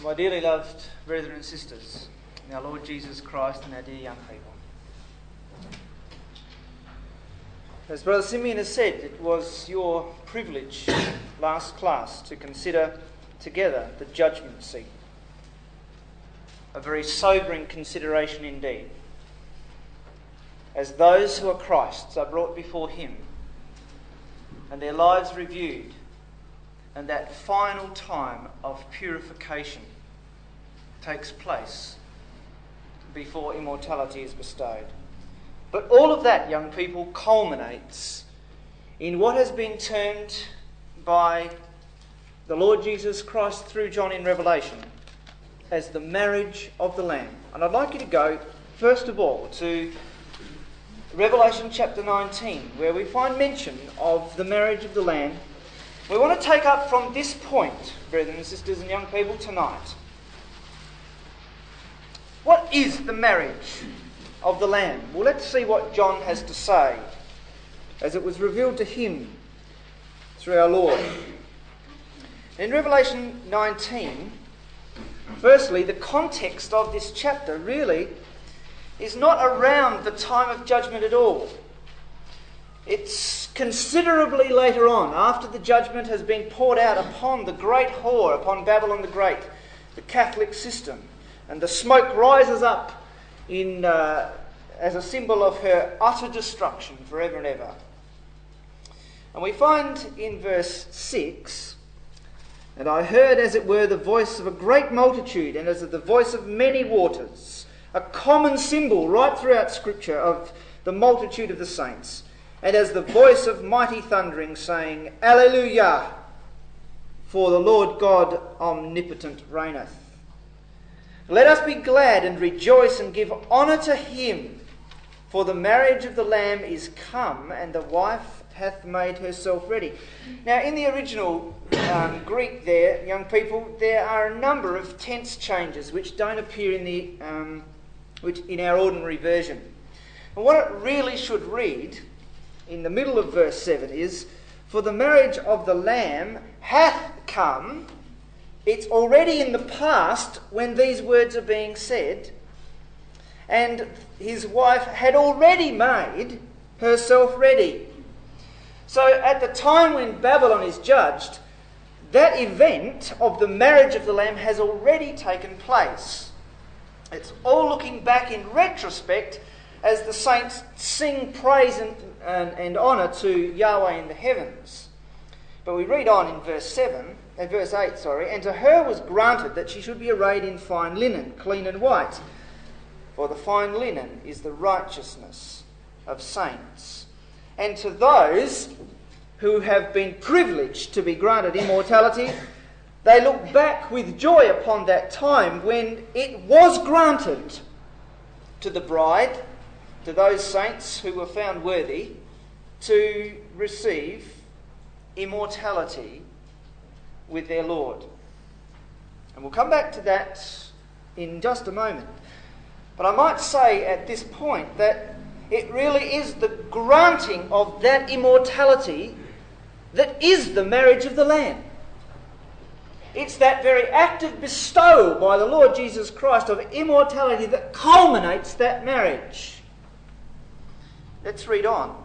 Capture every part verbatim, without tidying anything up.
My dearly loved brethren and sisters, in our Lord Jesus Christ and our dear young people. As Brother Simeon has said, it was your privilege last class to consider together the judgment seat. A very sobering consideration indeed, as those who are Christ's are brought before him and their lives reviewed, and that final time of purification takes place before immortality is bestowed. But all of that, young people, culminates in what has been termed by the Lord Jesus Christ through John in Revelation as the marriage of the Lamb. And I'd like you to go, first of all, to Revelation chapter nineteen, where we find mention of the marriage of the Lamb. We want to take up from this point, brethren and sisters and young people, tonight. What is the marriage of the Lamb? Well, let's see what John has to say as it was revealed to him through our Lord. In Revelation nineteen, firstly, the context of this chapter really is not around the time of judgment at all. It's considerably later on, after the judgment has been poured out upon the great whore, upon Babylon the Great, the Catholic system, and the smoke rises up in uh, as a symbol of her utter destruction forever and ever. And we find in verse six, "And I heard as it were the voice of a great multitude, and as of the voice of many waters," a common symbol right throughout Scripture of the multitude of the saints. "And as the voice of mighty thundering, saying, Alleluia, for the Lord God omnipotent reigneth. Let us be glad and rejoice and give honour to him, for the marriage of the Lamb is come, and the wife hath made herself ready." Now, in the original um, Greek there, young people, there are a number of tense changes which don't appear in the um, which in our ordinary version. And what it really should read in the middle of verse seven is, "For the marriage of the Lamb hath come." It's already in the past when these words are being said, and his wife had already made herself ready. So at the time when Babylon is judged, that event of the marriage of the Lamb has already taken place. It's all looking back in retrospect as the saints sing praise and, and, and honour to Yahweh in the heavens. But we read on in verse seven, uh, verse eight, sorry, "And to her was granted that she should be arrayed in fine linen, clean and white. For the fine linen is the righteousness of saints." And to those who have been privileged to be granted immortality, they look back with joy upon that time when it was granted to the bride, to those saints who were found worthy, to receive immortality with their Lord. And we'll come back to that in just a moment. But I might say at this point that it really is the granting of that immortality that is the marriage of the Lamb. It's that very active bestowal by the Lord Jesus Christ of immortality that culminates that marriage. Let's read on.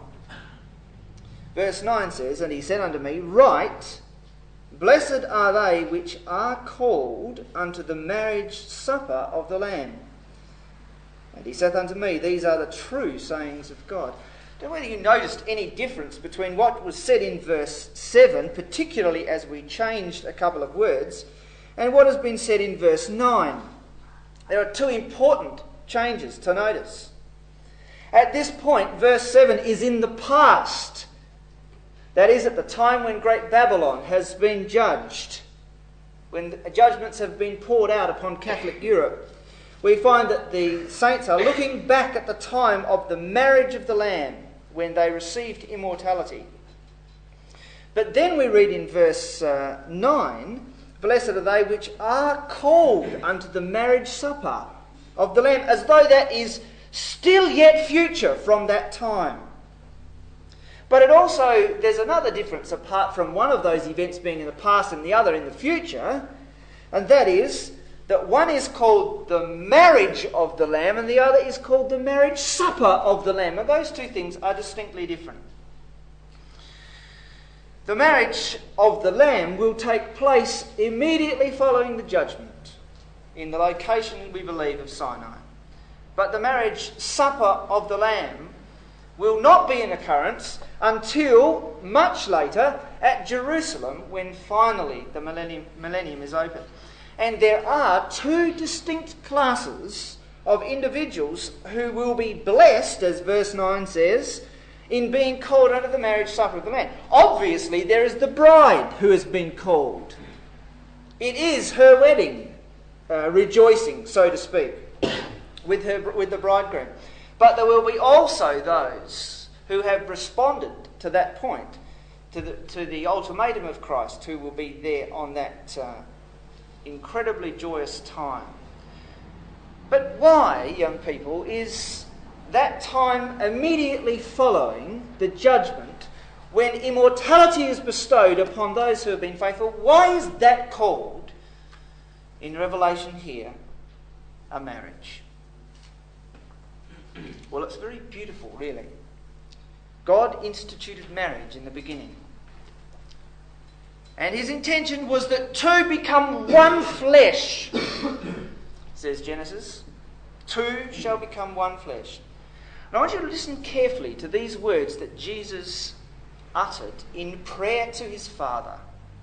Verse nine says, "And he said unto me, Write, Blessed are they which are called unto the marriage supper of the Lamb. And he saith unto me, These are the true sayings of God." I don't know whether you noticed any difference between what was said in verse seven, particularly as we changed a couple of words, and what has been said in verse nine. There are two important changes to notice. At this point, verse seven is in the past. That is, at the time when Great Babylon has been judged, when judgments have been poured out upon Catholic Europe. We find that the saints are looking back at the time of the marriage of the Lamb, when they received immortality. But then we read in verse uh, nine, "Blessed are they which are called unto the marriage supper of the Lamb," as though that is still yet future from that time. But it also, there's another difference apart from one of those events being in the past and the other in the future, and that is that one is called the marriage of the Lamb and the other is called the marriage supper of the Lamb. And those two things are distinctly different. The marriage of the Lamb will take place immediately following the judgment in the location, we believe, of Sinai. But the marriage supper of the Lamb will not be an occurrence until much later at Jerusalem, when finally the millennium, millennium is open. And there are two distinct classes of individuals who will be blessed, as verse nine says, in being called unto the marriage supper of the Lamb. Obviously, there is the bride who has been called. It is her wedding, uh, rejoicing, so to speak, with her with the bridegroom. But there will be also those who have responded to that point, to the to the ultimatum of Christ, who will be there on that uh, incredibly joyous time. But why, young people, is that time immediately following the judgment, when immortality is bestowed upon those who have been faithful? Why is that called, in Revelation here, a marriage? Well, it's very beautiful, really. God instituted marriage in the beginning. And his intention was that two become one flesh, says Genesis. Two shall become one flesh. And I want you to listen carefully to these words that Jesus uttered in prayer to his Father.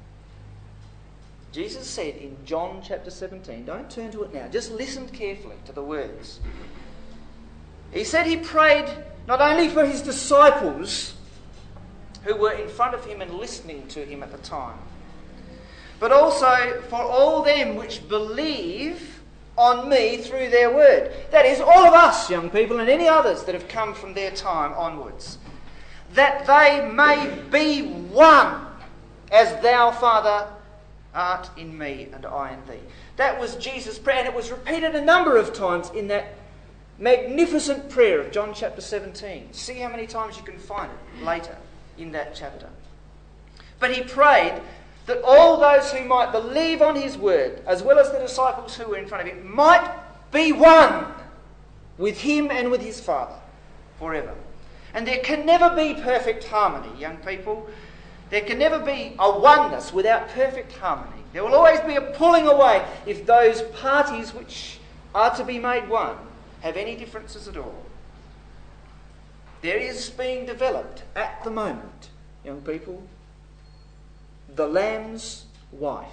Jesus said in John chapter seventeen, don't turn to it now, just listen carefully to the words. He said he prayed not only for his disciples who were in front of him and listening to him at the time, but also for all them which believe on me through their word. That is, all of us, young people, and any others that have come from their time onwards. That they may be one, as thou, Father, art in me and I in thee. That was Jesus' prayer, and it was repeated a number of times in that magnificent prayer of John chapter seventeen. See how many times you can find it later in that chapter. But he prayed that all those who might believe on his word, as well as the disciples who were in front of him, might be one with him and with his Father forever. And there can never be perfect harmony, young people. There can never be a oneness without perfect harmony. There will always be a pulling away if those parties which are to be made one have any differences at all. There is being developed at the moment, young people, the Lamb's wife.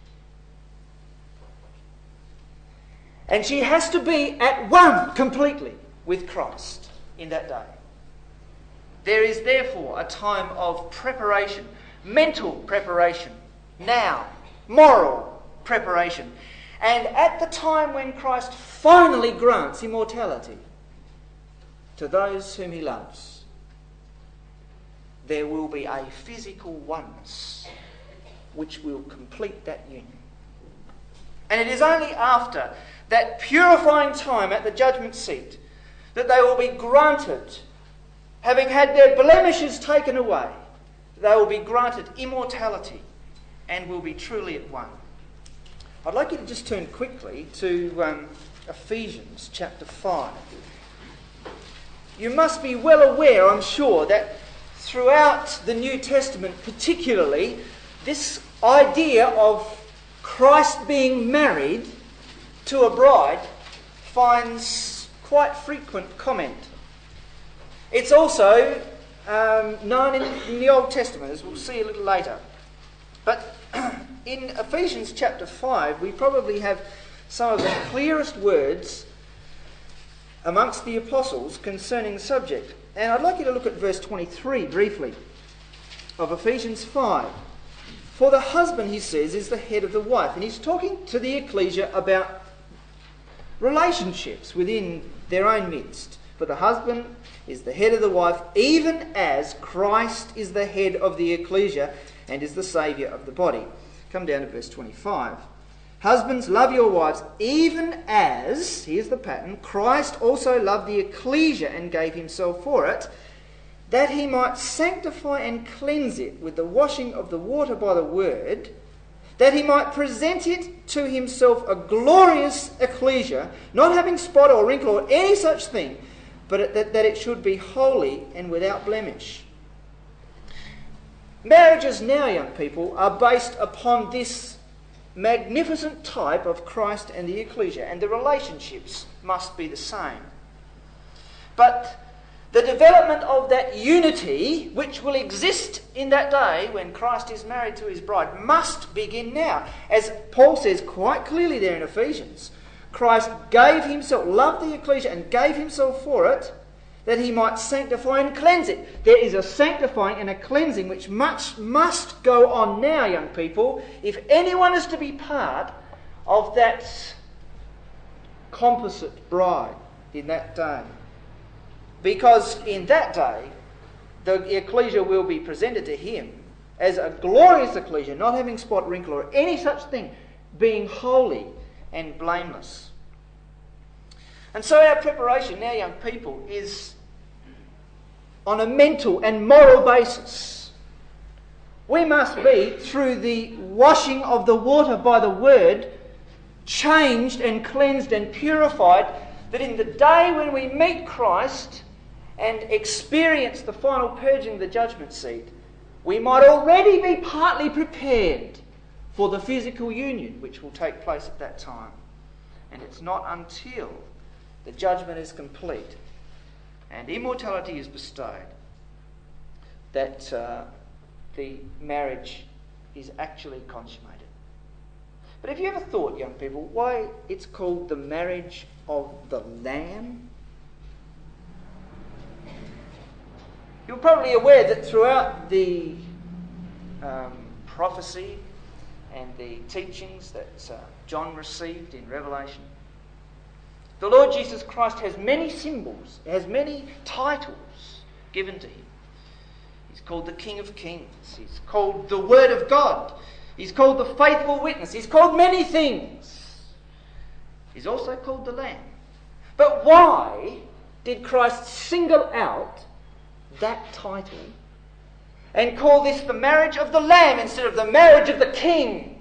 And she has to be at one completely with Christ in that day. There is therefore a time of preparation, mental preparation, now, moral preparation. And at the time when Christ finally grants immortality to those whom he loves, there will be a physical oneness which will complete that union. And it is only after that purifying time at the judgment seat that they will be granted, having had their blemishes taken away, they will be granted immortality and will be truly at one. I'd like you to just turn quickly to um, Ephesians chapter five. You must be well aware, I'm sure, that throughout the New Testament particularly, this idea of Christ being married to a bride finds quite frequent comment. It's also um, known in, in the Old Testament, as we'll see a little later. But in Ephesians chapter five, we probably have some of the clearest words amongst the apostles concerning the subject. And I'd like you to look at verse twenty-three briefly of Ephesians five. For the husband, he says, is the head of the wife. And he's talking to the ecclesia about relationships within their own midst. For the husband is the head of the wife, even as Christ is the head of the ecclesia and is the saviour of the body. Come down to verse twenty-five. Husbands, love your wives, even as, here's the pattern, Christ also loved the ecclesia and gave himself for it, that he might sanctify and cleanse it with the washing of the water by the word, that he might present it to himself a glorious ecclesia, not having spot or wrinkle or any such thing, but that, that it should be holy and without blemish. Marriages now, young people, are based upon this magnificent type of Christ and the ecclesia, and the relationships must be the same. But the development of that unity, which will exist in that day when Christ is married to his bride, must begin now. As Paul says quite clearly there in Ephesians, Christ gave himself, loved the ecclesia and gave himself for it, that he might sanctify and cleanse it. There is a sanctifying and a cleansing which much must go on now, young people, if anyone is to be part of that composite bride in that day. Because in that day, the ecclesia will be presented to him as a glorious ecclesia, not having spot, wrinkle, or any such thing, being holy and blameless. And so our preparation now, young people, is on a mental and moral basis. We must be, through the washing of the water by the word, changed and cleansed and purified, that in the day when we meet Christ and experience the final purging of the judgment seat, we might already be partly prepared for the physical union which will take place at that time. And it's not until the judgment is complete and immortality is bestowed that uh, the marriage is actually consummated. But have you ever thought, young people, why it's called the marriage of the Lamb? You're probably aware that throughout the um, prophecy and the teachings that uh, John received in Revelation, the Lord Jesus Christ has many symbols, has many titles given to him. He's called the King of Kings. He's called the Word of God. He's called the Faithful Witness. He's called many things. He's also called the Lamb. But why did Christ single out that title and call this the marriage of the Lamb instead of the marriage of the King,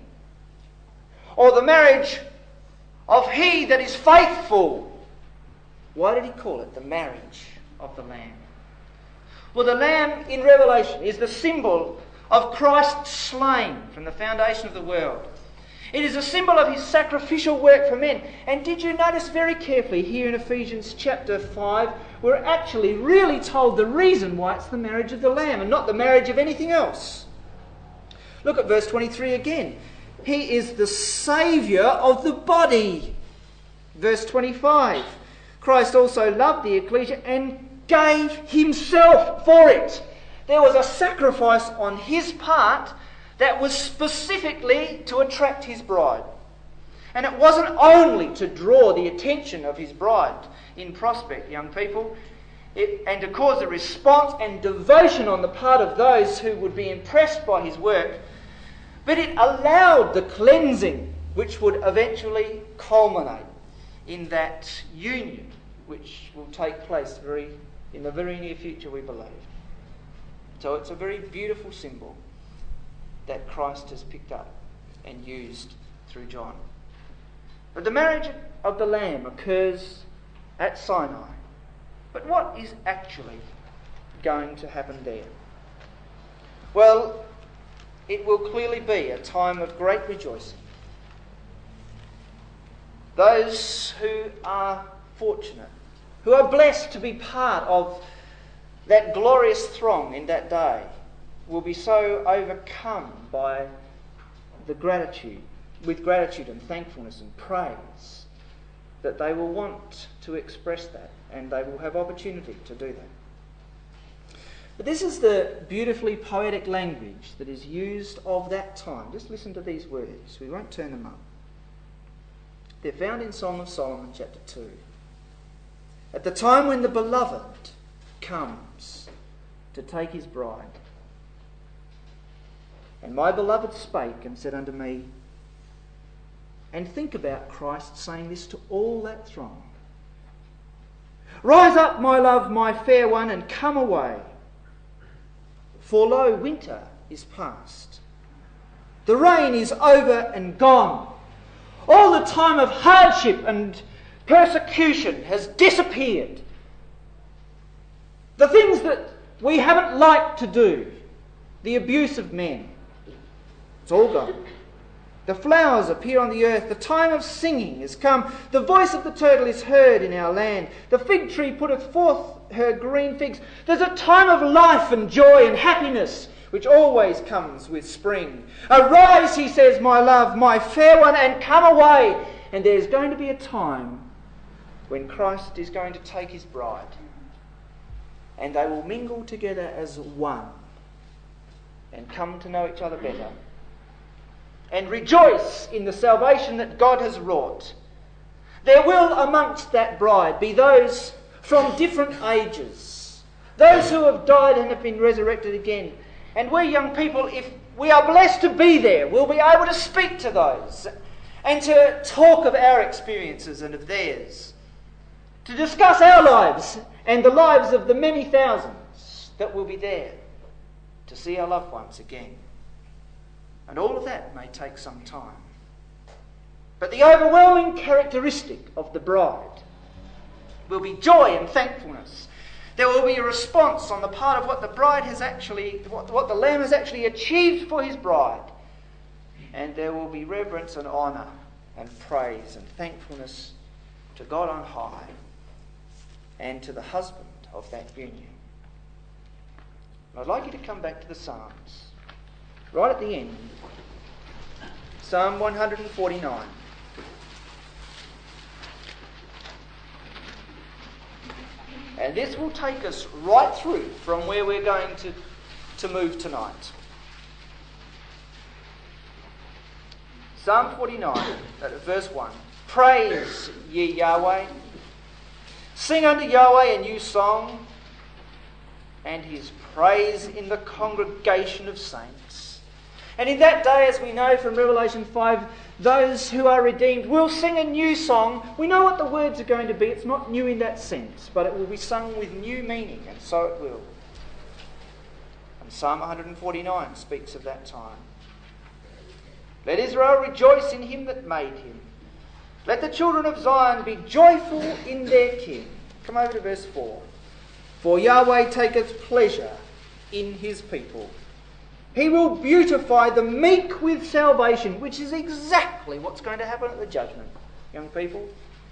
or the marriage of he that is faithful? Why did he call it the marriage of the Lamb? Well, the Lamb in Revelation is the symbol of Christ slain from the foundation of the world. It is a symbol of his sacrificial work for men. And did you notice very carefully here in Ephesians chapter five, we're actually really told the reason why it's the marriage of the Lamb and not the marriage of anything else. Look at verse twenty-three again. He is the Saviour of the body. Verse twenty-five. Christ also loved the ecclesia and gave himself for it. There was a sacrifice on his part that was specifically to attract his bride. And it wasn't only to draw the attention of his bride in prospect, young people, it, and to cause a response and devotion on the part of those who would be impressed by his work, but it allowed the cleansing which would eventually culminate in that union which will take place very in the very near future, we believe. So it's a very beautiful symbol that Christ has picked up and used through John. But the marriage of the Lamb occurs at Sinai. But what is actually going to happen there? Well, it will clearly be a time of great rejoicing. Those who are fortunate, who are blessed to be part of that glorious throng in that day, will be so overcome by the gratitude, with gratitude and thankfulness and praise, that they will want to express that, and they will have opportunity to do that. But this is the beautifully poetic language that is used of that time. Just listen to these words. We won't turn them up. They're found in Song of Solomon chapter two. At the time when the beloved comes to take his bride, and my beloved spake and said unto me, and think about Christ saying this to all that throng. Rise up, my love, my fair one, and come away. For lo, winter is past. The rain is over and gone. All the time of hardship and persecution has disappeared. The things that we haven't liked to do, the abuse of men, it's all gone. The flowers appear on the earth. The time of singing is come. The voice of the turtle is heard in our land. The fig tree putteth forth her green figs. There's a time of life and joy and happiness, which always comes with spring. Arise, he says, my love, my fair one, and come away. And there's going to be a time when Christ is going to take his bride, and they will mingle together as one and come to know each other better and rejoice in the salvation that God has wrought. There will amongst that bride be those from different ages, those who have died and have been resurrected again. And we young people, if we are blessed to be there, we'll be able to speak to those and to talk of our experiences and of theirs, to discuss our lives and the lives of the many thousands that will be there to see our loved ones again. And all of that may take some time. But the overwhelming characteristic of the bride will be joy and thankfulness. There will be a response on the part of what the bride has actually, what, what the Lamb has actually achieved for his bride. And there will be reverence and honour and praise and thankfulness to God on high and to the husband of that union. And I'd like you to come back to the Psalms. Right at the end, Psalm one forty-nine. And this will take us right through from where we're going to, to move tonight. Psalm forty-nine, verse one. Praise ye Yahweh. Sing unto Yahweh a new song, and his praise in the congregation of saints. And in that day, as we know from Revelation five, those who are redeemed will sing a new song. We know what the words are going to be. It's not new in that sense, but it will be sung with new meaning, and so it will. And Psalm one forty-nine speaks of that time. Let Israel rejoice in him that made him. Let the children of Zion be joyful in their King. Come over to verse four. For Yahweh taketh pleasure in his people. He will beautify the meek with salvation, which is exactly what's going to happen at the judgment, young people.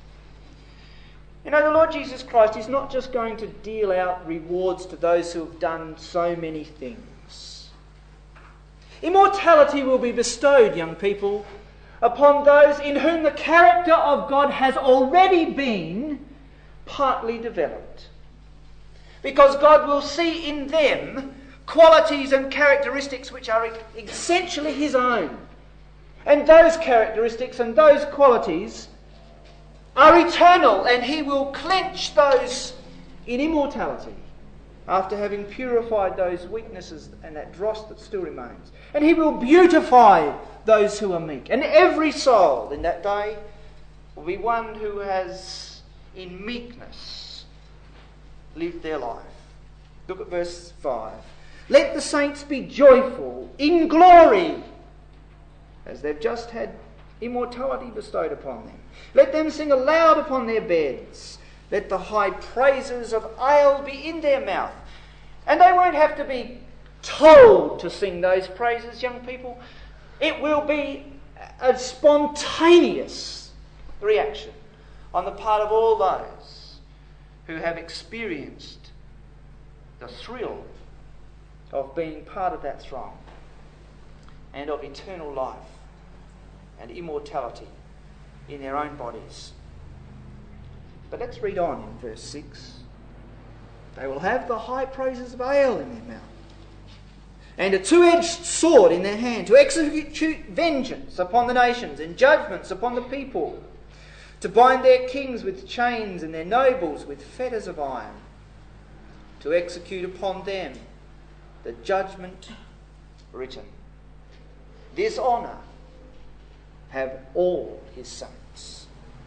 You know, the Lord Jesus Christ is not just going to deal out rewards to those who have done so many things. Immortality will be bestowed, young people, upon those in whom the character of God has already been partly developed. Because God will see in them qualities and characteristics which are essentially his own. And those characteristics and those qualities are eternal, and he will clench those in immortality after having purified those weaknesses and that dross that still remains. And he will beautify those who are meek. And every soul in that day will be one who has in meekness lived their life. Look at verse five. Let the saints be joyful in glory, as they've just had immortality bestowed upon them. Let them sing aloud upon their beds. Let the high praises of ale be in their mouth. And they won't have to be told to sing those praises, young people. It will be a spontaneous reaction on the part of all those who have experienced the thrill of being part of that throng and of eternal life and immortality in their own bodies. But let's read on in verse six. They will have the high praises of ale in their mouth, and a two-edged sword in their hand, to execute vengeance upon the nations and judgments upon the people, to bind their kings with chains and their nobles with fetters of iron, to execute upon them the judgment written. This honour have all his saints.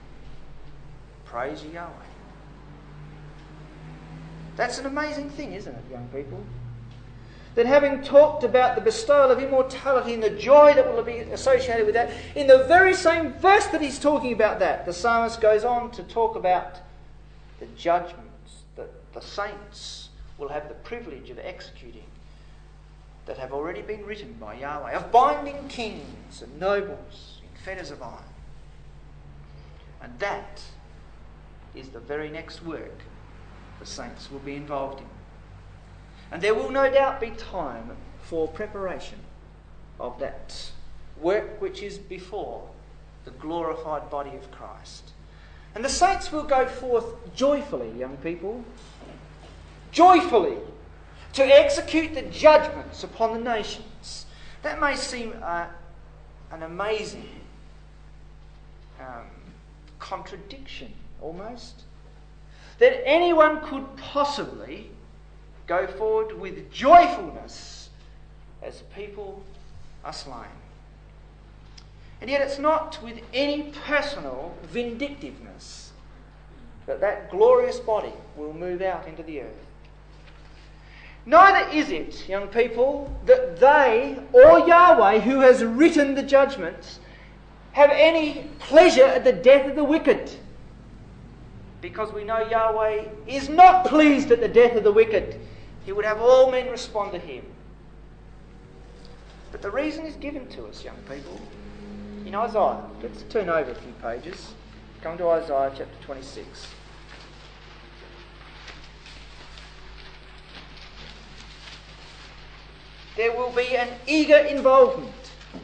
Praise Yahweh. That's an amazing thing, isn't it, young people? that having talked about the bestowal of immortality and the joy that will be associated with that, in the very same verse that he's talking about that, the psalmist goes on to talk about the judgments that the saints will have the privilege of executing that have already been written by Yahweh, of binding kings and nobles in fetters of iron. And that is the very next work the saints will be involved in. And there will no doubt be time for preparation of that work which is before the glorified body of Christ. And the saints will go forth joyfully, young people, joyfully, to execute the judgments upon the nations. That may seem uh, an amazing um, contradiction, almost, that anyone could possibly go forward with joyfulness as people are slain. And yet it's not with any personal vindictiveness that that glorious body will move out into the earth. Neither is it, young people, that they or Yahweh, who has written the judgments, have any pleasure at the death of the wicked. Because we know Yahweh is not pleased at the death of the wicked. He would have all men respond to him. But the reason is given to us, young people, in Isaiah. Let's turn over a few pages. Come to Isaiah chapter twenty-six. There will be an eager involvement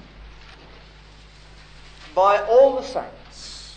by all the saints.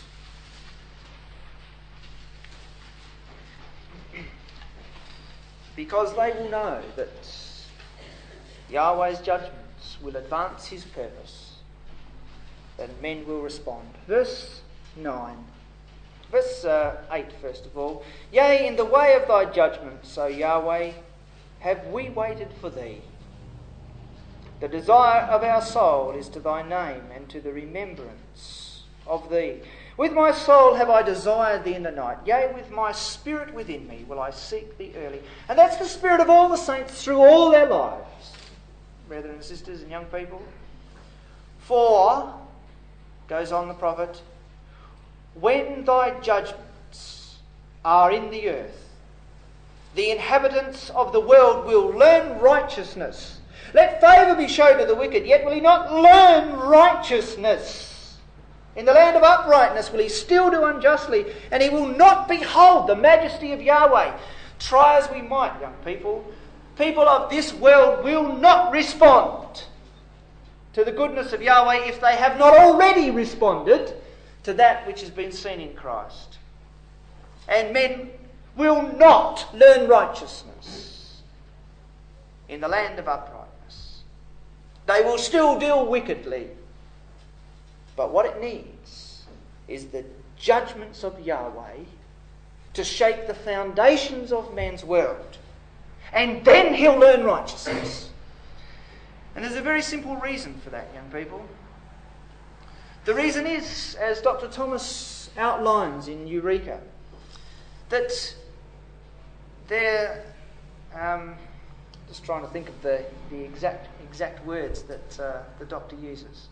Because they will know that Yahweh's judgments will advance his purpose, and men will respond. Verse nine. Verse uh, eight, first of all. Yea, in the way of thy judgments, O Yahweh, have we waited for thee. The desire of our soul is to thy name and to the remembrance of thee. With my soul have I desired thee in the night. Yea, with my spirit within me will I seek thee early. And that's the spirit of all the saints through all their lives, brethren and sisters and young people. For, goes on the prophet, when thy judgments are in the earth, the inhabitants of the world will learn righteousness. Let favour be shown to the wicked, yet will he not learn righteousness. In the land of uprightness will he still do unjustly, and he will not behold the majesty of Yahweh. Try as we might, young people, people of this world will not respond to the goodness of Yahweh if they have not already responded to that which has been seen in Christ. And men will not learn righteousness in the land of uprightness. They will still deal wickedly. But what it needs is the judgments of Yahweh to shake the foundations of man's world. And then he'll learn righteousness. And there's a very simple reason for that, young people. The reason is, as Doctor Thomas outlines in Eureka, that there... Um, just trying to think of the, the exact exact words that uh, the doctor uses.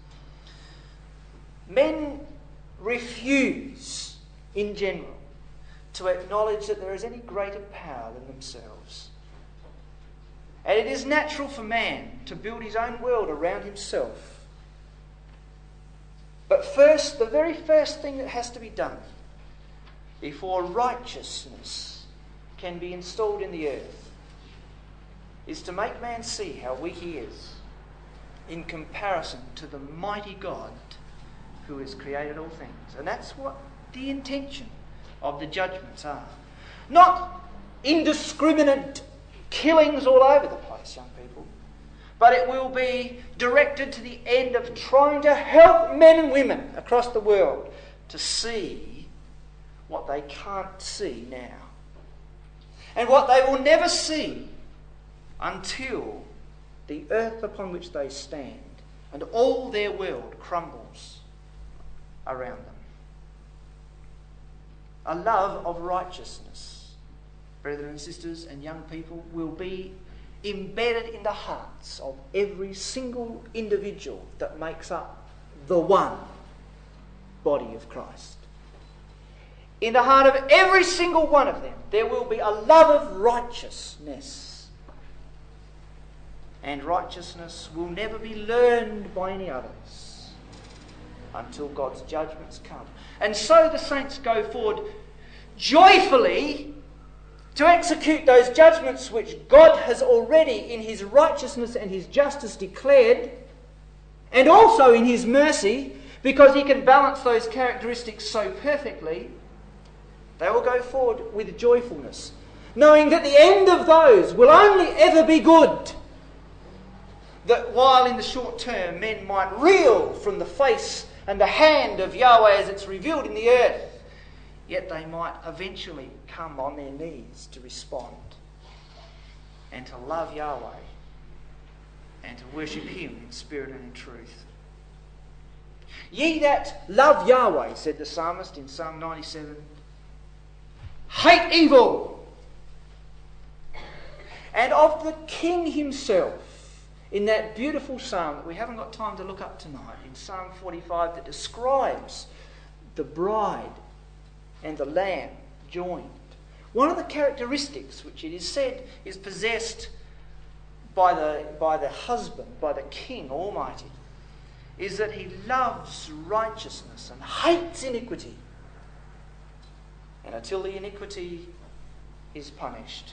Men refuse, in general, to acknowledge that there is any greater power than themselves. And it is natural for man to build his own world around himself. But first, the very first thing that has to be done before righteousness can be installed in the earth is to make man see how weak he is in comparison to the mighty God who has created all things. And that's what the intention of the judgments are. Not indiscriminate killings all over the place, young people, but it will be directed to the end of trying to help men and women across the world to see what they can't see now. And what they will never see until the earth upon which they stand and all their world crumbles around them. A love of righteousness, brethren and sisters and young people, will be embedded in the hearts of every single individual that makes up the one body of Christ. In the heart of every single one of them, there will be a love of righteousness. And righteousness will never be learned by any others until God's judgments come. And so the saints go forward joyfully to execute those judgments which God has already in his righteousness and his justice declared, and also in his mercy, because he can balance those characteristics so perfectly. They will go forward with joyfulness, knowing that the end of those will only ever be good. That while in the short term men might reel from the face and the hand of Yahweh as it's revealed in the earth, yet they might eventually come on their knees to respond and to love Yahweh and to worship him in spirit and in truth. Ye that love Yahweh, said the psalmist in Psalm ninety-seven, hate evil. And of the King himself, in that beautiful psalm that we haven't got time to look up tonight, in Psalm forty-five, that describes the bride and the lamb joined. One of the characteristics which it is said is possessed by the, by the husband, by the King Almighty, is that he loves righteousness and hates iniquity. And until the iniquity is punished,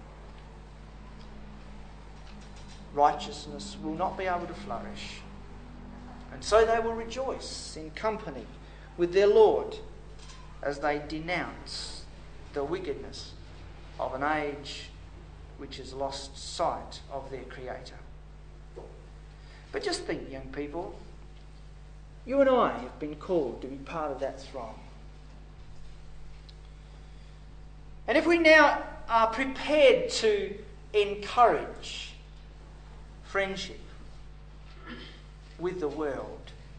righteousness will not be able to flourish. And so they will rejoice in company with their Lord as they denounce the wickedness of an age which has lost sight of their Creator. But just think, young people, you and I have been called to be part of that throng. And if we now are prepared to encourage friendship with the world,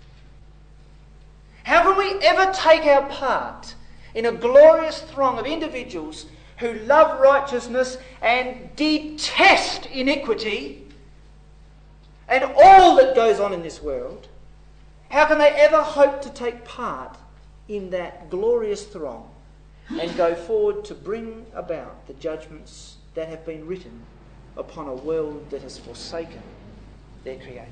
how can we ever take our part in a glorious throng of individuals who love righteousness and detest iniquity and all that goes on in this world? How can they ever hope to take part in that glorious throng and go forward to bring about the judgments that have been written upon a world that has forsaken their Creator?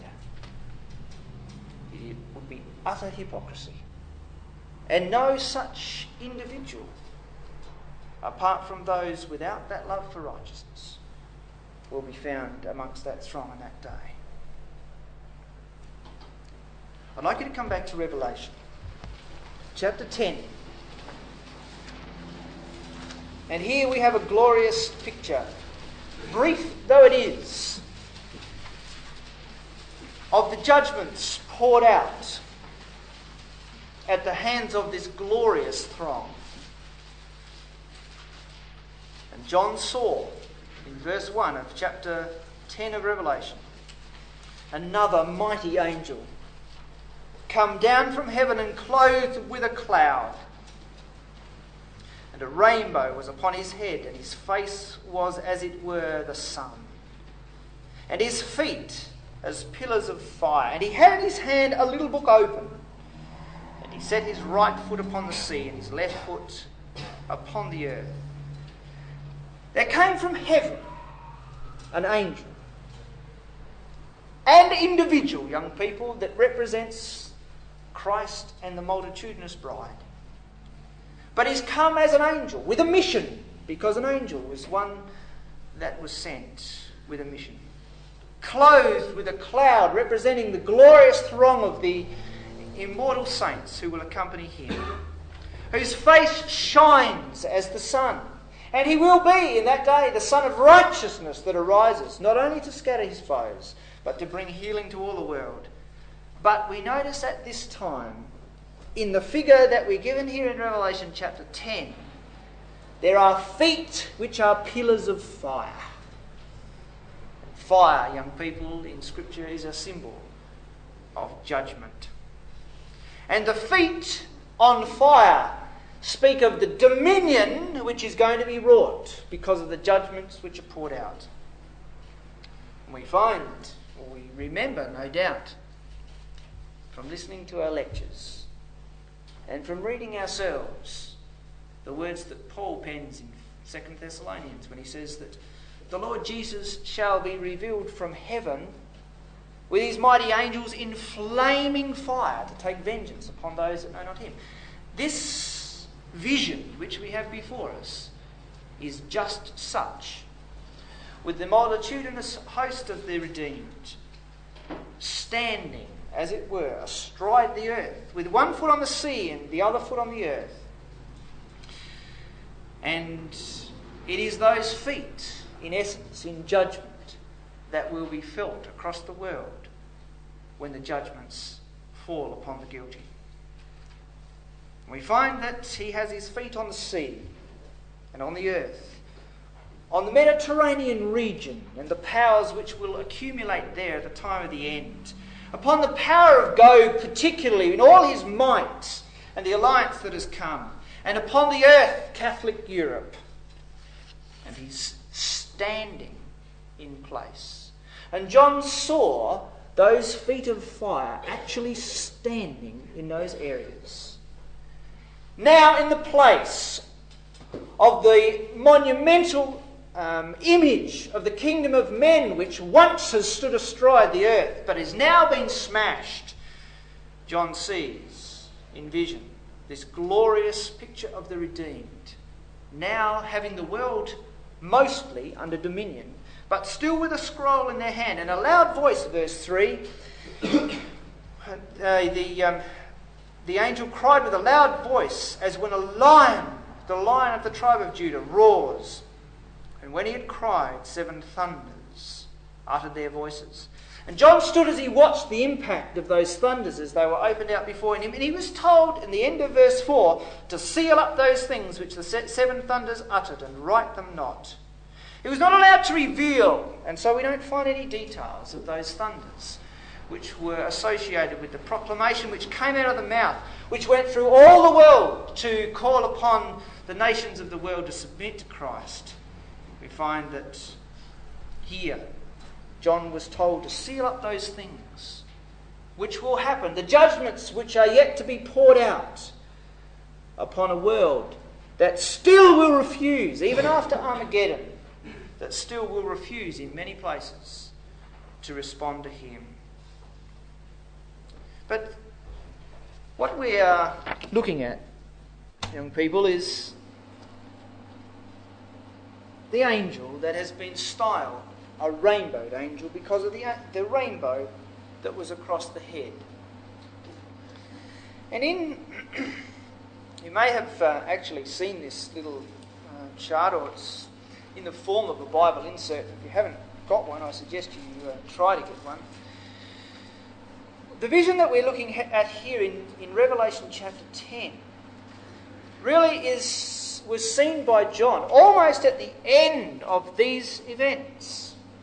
It would be utter hypocrisy. And no such individual, apart from those without that love for righteousness, will be found amongst that throng on that day. I'd like you to come back to Revelation, chapter ten. And here we have a glorious picture, brief though it is, of the judgments poured out at the hands of this glorious throng. And John saw, in verse one of chapter ten of Revelation, another mighty angel come down from heaven and clothed with a cloud. And a rainbow was upon his head, and his face was as it were the sun, and his feet as pillars of fire. And he had in his hand a little book open, and he set his right foot upon the sea, and his left foot upon the earth. There came from heaven an angel, an individual, young people, that represents Christ and the multitudinous bride. But he's come as an angel with a mission, because an angel was one that was sent with a mission. Clothed with a cloud representing the glorious throng of the immortal saints who will accompany him, whose face shines as the sun. And he will be in that day the Son of righteousness that arises, not only to scatter his foes, but to bring healing to all the world. But we notice at this time, in the figure that we're given here in Revelation chapter ten, there are feet which are pillars of fire. Fire, young people, in Scripture is a symbol of judgment. And the feet on fire speak of the dominion which is going to be wrought because of the judgments which are poured out. We find, or we remember, no doubt, from listening to our lectures and from reading ourselves the words that Paul pens in Second Thessalonians when he says that the Lord Jesus shall be revealed from heaven with his mighty angels in flaming fire to take vengeance upon those that know not him. This vision which we have before us is just such, with the multitudinous host of the redeemed standing, as it were, astride the earth, with one foot on the sea and the other foot on the earth. And it is those feet, in essence, in judgment, that will be felt across the world when the judgments fall upon the guilty. We find that he has his feet on the sea and on the earth, on the Mediterranean region and the powers which will accumulate there at the time of the end, upon the power of Gog particularly in all his might and the alliance that has come, and upon the earth, Catholic Europe. And he's standing in place. And John saw those feet of fire actually standing in those areas. Now in the place of the monumental um, image of the kingdom of men which once has stood astride the earth but has now been smashed, John sees in vision this glorious picture of the redeemed, now having the world mostly under dominion, but still with a scroll in their hand. And a loud voice, verse three, uh, the, um, the angel cried with a loud voice, as when a lion, the lion of the tribe of Judah, roars. And when he had cried, seven thunders uttered their voices. And John stood as he watched the impact of those thunders as they were opened out before him. And he was told in the end of verse four to seal up those things which the seven thunders uttered and write them not. He was not allowed to reveal, and so we don't find any details of those thunders which were associated with the proclamation which came out of the mouth, which went through all the world to call upon the nations of the world to submit to Christ. We find that here John was told to seal up those things which will happen, the judgments which are yet to be poured out upon a world that still will refuse, even after Armageddon, that still will refuse in many places to respond to him. But what we are looking at, young people, is the angel that has been styled a rainbowed angel because of the, the rainbow that was across the head. And in, you may have uh, actually seen this little uh, chart, or it's in the form of a Bible insert. If you haven't got one, I suggest you uh, try to get one. The vision that we're looking at here in, in Revelation chapter ten really is was seen by John almost at the end of these events.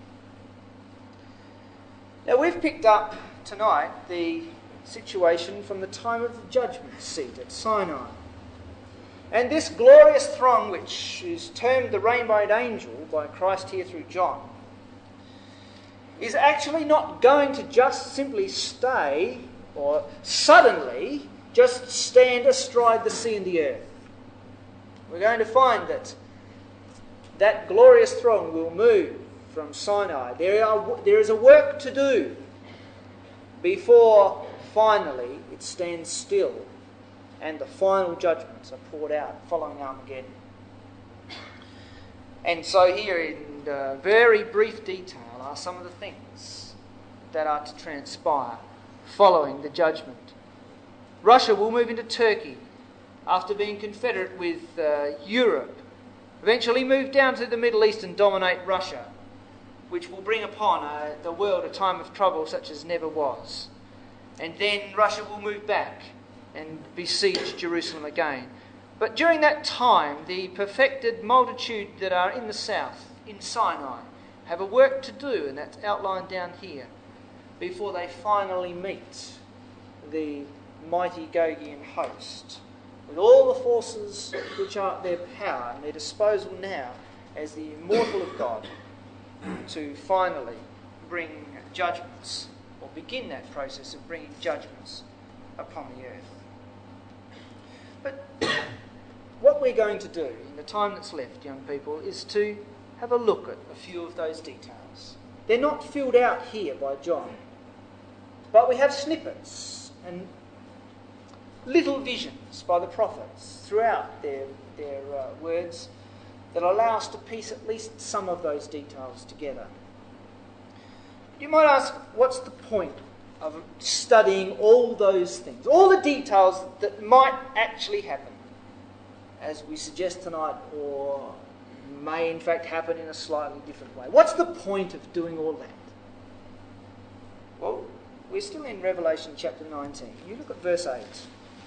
Now, we've picked up tonight the situation from the time of the judgment seat at Sinai. And this glorious throng, which is termed the rainbowed angel by Christ here through John, is actually not going to just simply stay or suddenly just stand astride the sea and the earth. We're going to find that that glorious throng will move from Sinai. There, are, there is a work to do before finally it stands still and the final judgments are poured out following Armageddon. And so here in uh, very brief detail are some of the things that are to transpire following the judgment. Russia will move into Turkey after being confederate with uh, Europe, eventually move down to the Middle East and dominate Russia, which will bring upon uh, the world a time of trouble such as never was. And then Russia will move back and besiege Jerusalem again. But during that time, the perfected multitude that are in the south, in Sinai, have a work to do, and that's outlined down here, before they finally meet the mighty Gogian host, with all the forces which are at their power and their disposal now as the immortal of God, to finally bring judgments, or begin that process of bringing judgments upon the earth. But what we're going to do in the time that's left, young people, is to have a look at a few of those details. They're not filled out here by John, but we have snippets and little visions by the prophets throughout their, their uh, words that allow us to piece at least some of those details together. You might ask, what's the point of studying all those things, all the details that might actually happen, as we suggest tonight, or may in fact happen in a slightly different way? What's the point of doing all that? Well, we're still in Revelation chapter nineteen. You look at verse eight.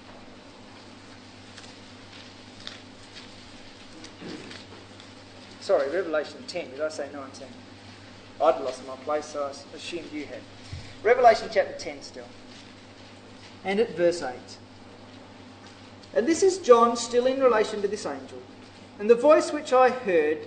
Sorry, Revelation ten. Did I say nineteen? I'd lost my place, so I assumed you had. Revelation chapter ten still. And at verse eight. And this is John still in relation to this angel. And the voice which I heard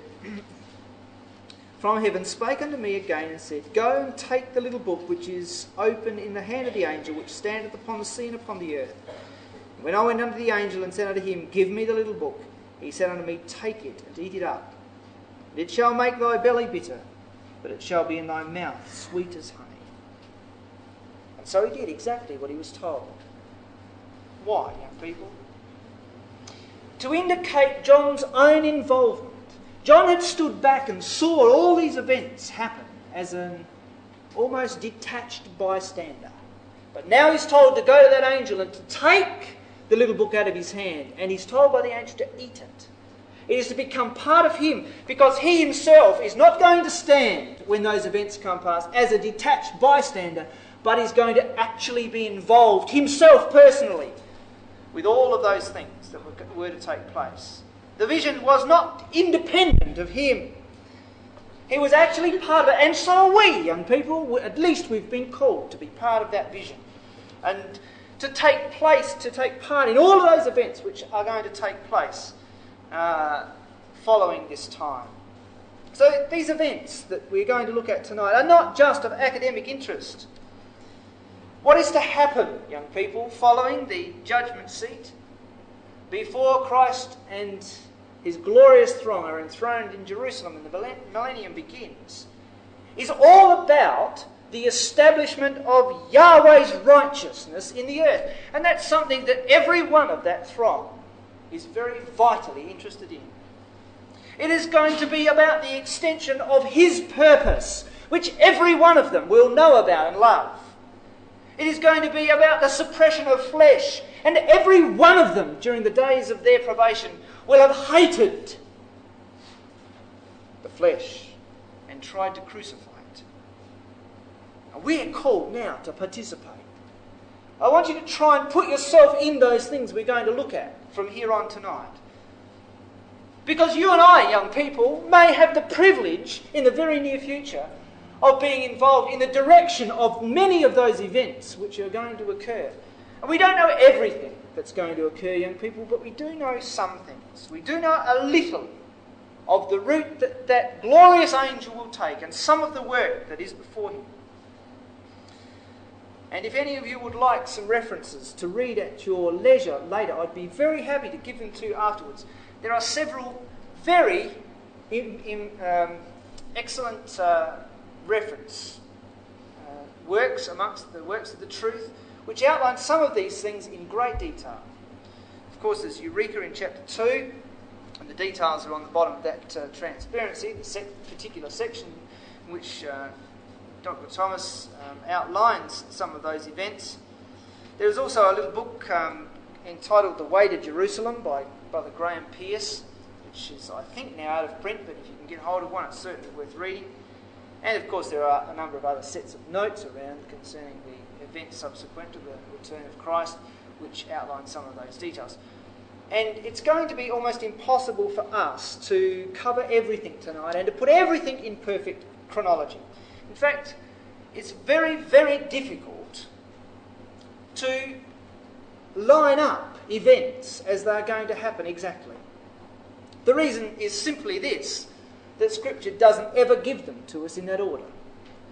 from heaven spake unto me again and said, Go and take the little book which is open in the hand of the angel which standeth upon the sea and upon the earth. And when I went unto the angel and said unto him, Give me the little book, he said unto me, Take it and eat it up. And it shall make thy belly bitter, but it shall be in thy mouth sweet as honey. And so he did exactly what he was told. Why, young people? To indicate John's own involvement. John had stood back and saw all these events happen as an almost detached bystander. But now he's told to go to that angel and to take the little book out of his hand, and he's told by the angel to eat it. It is to become part of him, because he himself is not going to stand when those events come past as a detached bystander, but is going to actually be involved himself personally with all of those things that were to take place. The vision was not independent of him. He was actually part of it, and so are we, young people. At least we've been called to be part of that vision and to take place, to take part in all of those events which are going to take place uh, following this time. So these events that we're going to look at tonight are not just of academic interest. What is to happen, young people, following the judgment seat, before Christ and his glorious throng are enthroned in Jerusalem and the millennium begins, is all about the establishment of Yahweh's righteousness in the earth. And that's something that every one of that throng is very vitally interested in. It is going to be about the extension of his purpose, which every one of them will know about and love. It is going to be about the suppression of flesh, and every one of them during the days of their probation will have hated the flesh and tried to crucify it. And we are called now to participate. I want you to try and put yourself in those things we're going to look at from here on tonight. Because you and I, young people, may have the privilege in the very near future of being involved in the direction of many of those events which are going to occur. And we don't know everything that's going to occur, young people, but we do know some things. We do know a little of the route that that glorious angel will take and some of the work that is before him. And if any of you would like some references to read at your leisure later, I'd be very happy to give them to you afterwards. There are several very in, in, um, excellent uh, reference uh, works amongst the works of the truth, which outline some of these things in great detail. Of course, there's Eureka in chapter two, and the details are on the bottom of that uh, transparency, the sec- particular section in which uh, Doctor Thomas um, outlines some of those events. There's also a little book um, entitled The Way to Jerusalem by Brother Graham Pierce, which is, I think, now out of print, but if you can get hold of one, it's certainly worth reading. And of course there are a number of other sets of notes around concerning the events subsequent to the return of Christ, which outline some of those details. And it's going to be almost impossible for us to cover everything tonight and to put everything in perfect chronology. In fact, it's very, very difficult to line up events as they're going to happen exactly. The reason is simply this, that Scripture doesn't ever give them to us in that order.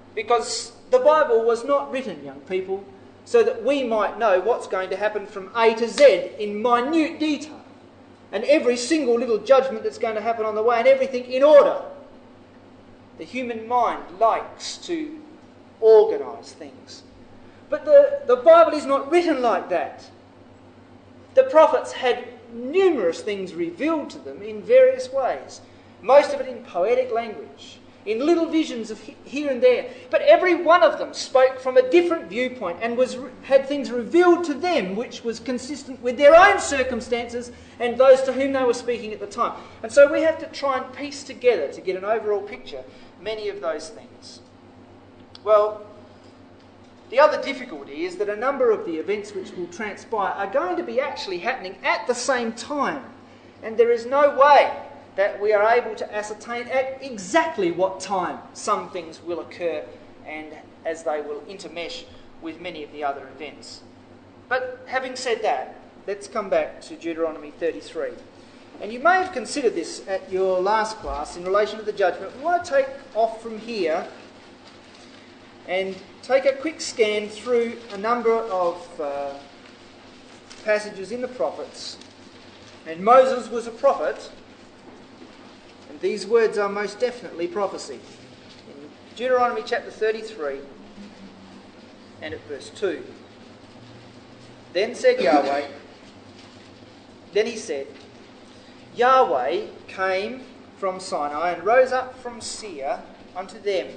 Because the Bible was not written, young people, so that we might know what's going to happen from A to Z in minute detail, and every single little judgment that's going to happen on the way, and everything in order. The human mind likes to organise things. But the, the Bible is not written like that. The prophets had numerous things revealed to them in various ways, most of it in poetic language, in little visions of here and there. But every one of them spoke from a different viewpoint and was had things revealed to them which was consistent with their own circumstances and those to whom they were speaking at the time. And so we have to try and piece together, to get an overall picture, many of those things. Well, the other difficulty is that a number of the events which will transpire are going to be actually happening at the same time. And there is no way that we are able to ascertain at exactly what time some things will occur and as they will intermesh with many of the other events. But having said that, let's come back to Deuteronomy thirty-three. And you may have considered this at your last class in relation to the judgment. We want to take off from here and take a quick scan through a number of uh, passages in the prophets. And Moses was a prophet, and these words are most definitely prophecy. In Deuteronomy chapter thirty-three and at verse two. Then said Yahweh, then he said, Yahweh came from Sinai and rose up from Seir unto them.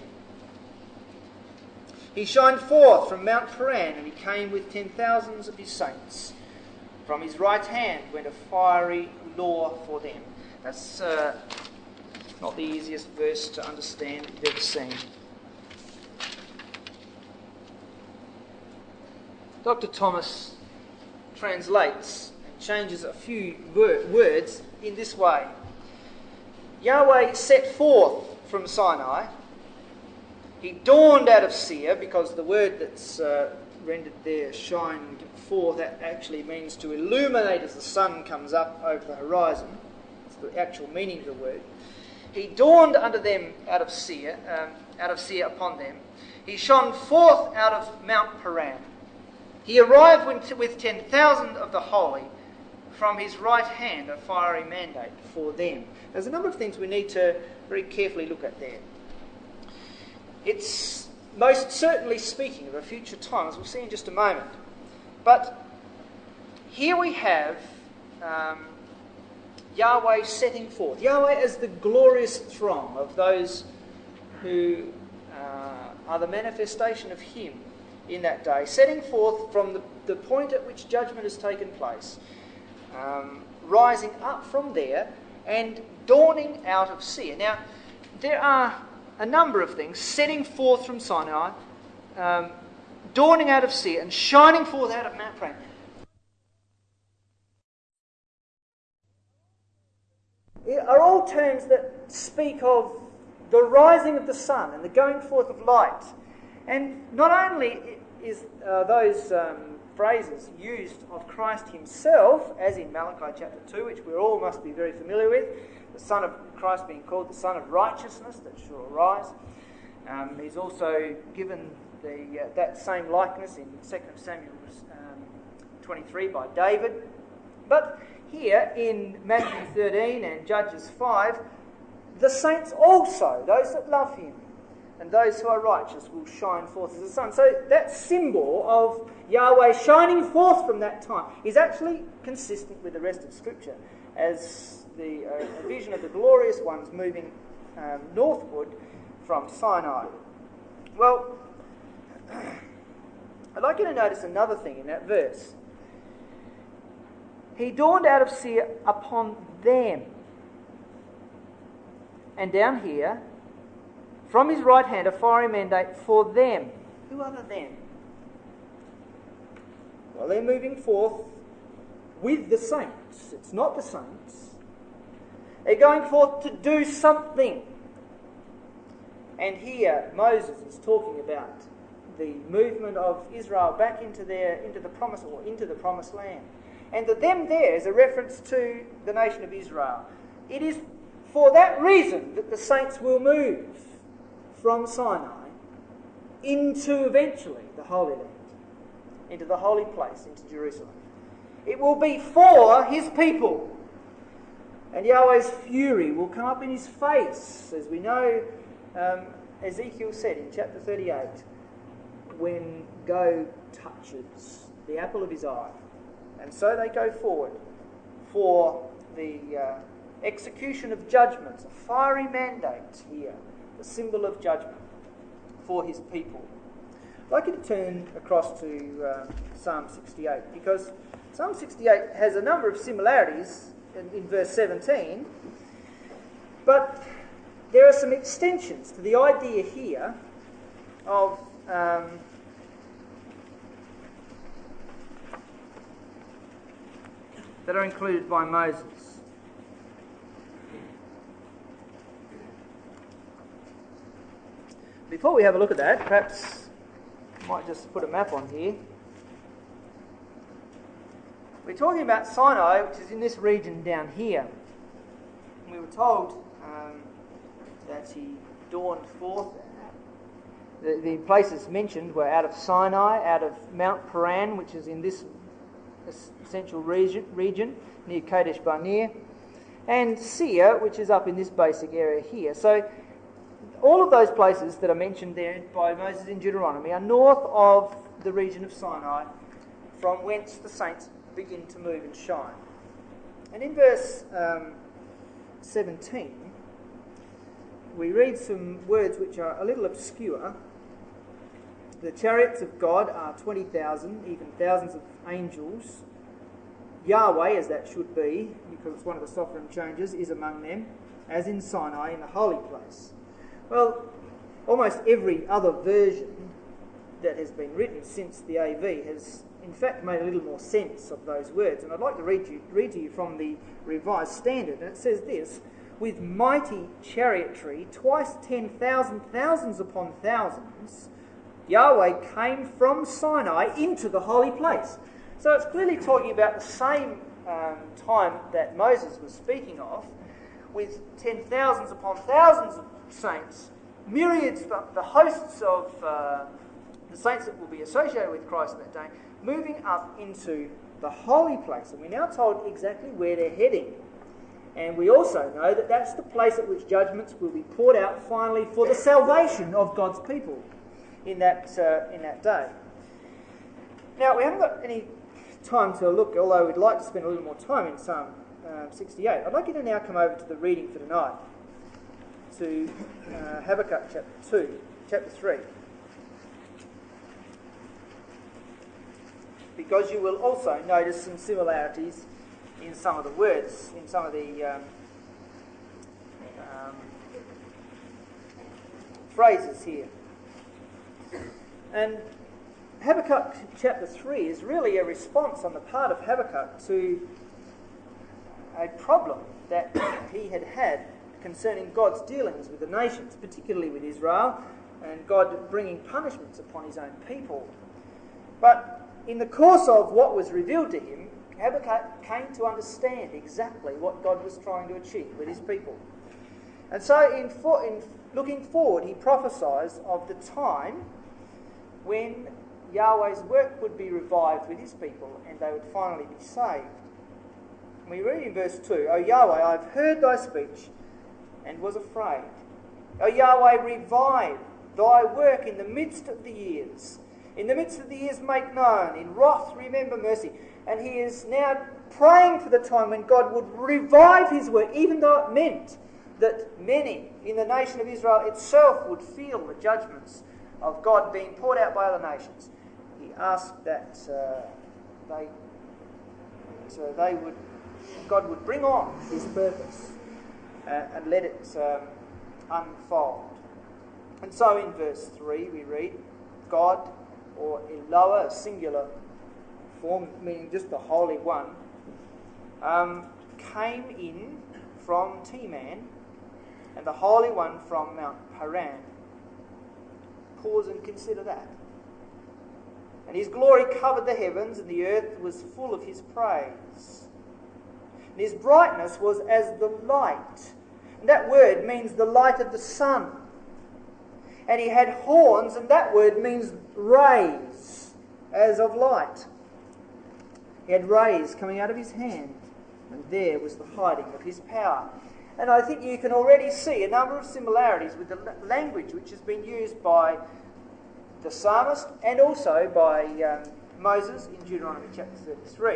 He shined forth from Mount Paran, and he came with ten thousands of his saints. From his right hand went a fiery law for them. That's uh, not the easiest verse to understand you've ever seen. Doctor Thomas translates and changes a few wor- words in this way. Yahweh set forth from Sinai. He dawned out of Seir, because the word that's uh, rendered there, shined forth, that actually means to illuminate as the sun comes up over the horizon. That's the actual meaning of the word. He dawned unto them out of Seir, um, out of Seir upon them. He shone forth out of Mount Paran. He arrived with, with ten thousand of the holy. From his right hand a fiery mandate for them. There's a number of things we need to very carefully look at there. It's most certainly speaking of a future time, as we'll see in just a moment. But here we have um, Yahweh setting forth. Yahweh as the glorious throng of those who uh, are the manifestation of him in that day, setting forth from the, the point at which judgment has taken place, um, rising up from there and dawning out of Seir. Now, there are a number of things, setting forth from Sinai, um, dawning out of Seir, and shining forth out of Mount Paran. Are all terms that speak of the rising of the sun and the going forth of light. And not only is uh, those um, phrases used of Christ himself, as in Malachi chapter two, which we all must be very familiar with, the Son of Christ being called the Son of Righteousness that shall arise. Um, he's also given the uh, that same likeness in Second Samuel um, twenty-three by David. But here in Matthew thirteen and Judges five, the saints also, those that love him and those who are righteous, will shine forth as the sun. So that symbol of Yahweh shining forth from that time is actually consistent with the rest of Scripture, as the uh, vision of the glorious ones moving um, northward from Sinai. Well, I'd like you to notice another thing in that verse. He dawned out of Seir upon them. And down here, from his right hand, a fiery mandate for them. Who are the them? Well, they're moving forth with the saints. It's not the saints. They're going forth to do something. And here, Moses is talking about the movement of Israel back into their into the promise or into the promised land. And the them there is a reference to the nation of Israel. It is for that reason that the saints will move from Sinai into eventually the Holy Land, into the holy place, into Jerusalem. It will be for his people. And Yahweh's fury will come up in his face, as we know um, Ezekiel said in chapter thirty-eight, when Gog touches the apple of his eye. And so they go forward for the uh, execution of judgments, a fiery mandate here, the symbol of judgment for his people. I'd like you to turn across to uh, Psalm sixty-eight, because Psalm sixty-eight has a number of similarities in, in verse seventeen, but there are some extensions to the idea here of um, that are included by Moses. Before we have a look at that, perhaps I might just put a map on here. We're talking about Sinai, which is in this region down here. And we were told um, that he dawned forth. The, the places mentioned were out of Sinai, out of Mount Paran, which is in this essential region, region near Kadesh Barnea, and Seir, which is up in this basic area here. So all of those places that are mentioned there by Moses in Deuteronomy are north of the region of Sinai, from whence the saints begin to move and shine. And in verse um, seventeen, we read some words which are a little obscure. The chariots of God are twenty thousand, even thousands of angels. Yahweh, as that should be, because it's one of the sovereign changes, is among them, as in Sinai, in the holy place. Well, almost every other version that has been written since the A V has in fact made a little more sense of those words. And I'd like to read, you, read to you from the Revised Standard. And it says this: with mighty chariotry, twice ten thousand, thousands upon thousands, Yahweh came from Sinai into the holy place. So it's clearly talking about the same um, time that Moses was speaking of, with ten thousands upon thousands of saints, myriads, the, the hosts of uh, the saints that will be associated with Christ that day, moving up into the holy place. And we're now told exactly where they're heading. And we also know that that's the place at which judgments will be poured out finally for the salvation of God's people in that uh, in that day. Now, we haven't got any time to look, although we'd like to spend a little more time in Psalm uh, sixty-eight. I'd like you to now come over to the reading for tonight, to uh, Habakkuk chapter two, chapter three. Because you will also notice some similarities in some of the words, in some of the um, um, phrases here. And Habakkuk chapter three is really a response on the part of Habakkuk to a problem that he had had concerning God's dealings with the nations, particularly with Israel, and God bringing punishments upon his own people. But in the course of what was revealed to him, Habakkuk came to understand exactly what God was trying to achieve with his people. And so in, for, in looking forward, he prophesies of the time when Yahweh's work would be revived with his people and they would finally be saved. And we read in verse two, O Yahweh, I have heard thy speech and was afraid. O Yahweh, revive thy work in the midst of the years. In the midst of the years make known. In wrath remember mercy. And he is now praying for the time when God would revive his work, even though it meant that many in the nation of Israel itself would feel the judgments of God being poured out by other nations. He asked that uh, they, so they would, God would bring on his purpose uh, and let it um, unfold. And so in verse three we read, God, or Eloah, a singular form, meaning just the Holy One, um, came in from Teman, and the Holy One from Mount Paran. Pause and consider that. And his glory covered the heavens, and the earth was full of his praise. And his brightness was as the light. And that word means the light of the sun. And he had horns, and that word means rays, as of light. He had rays coming out of his hand, and there was the hiding of his power. And I think you can already see a number of similarities with the language which has been used by the psalmist and also by um, Moses in Deuteronomy chapter thirty-three.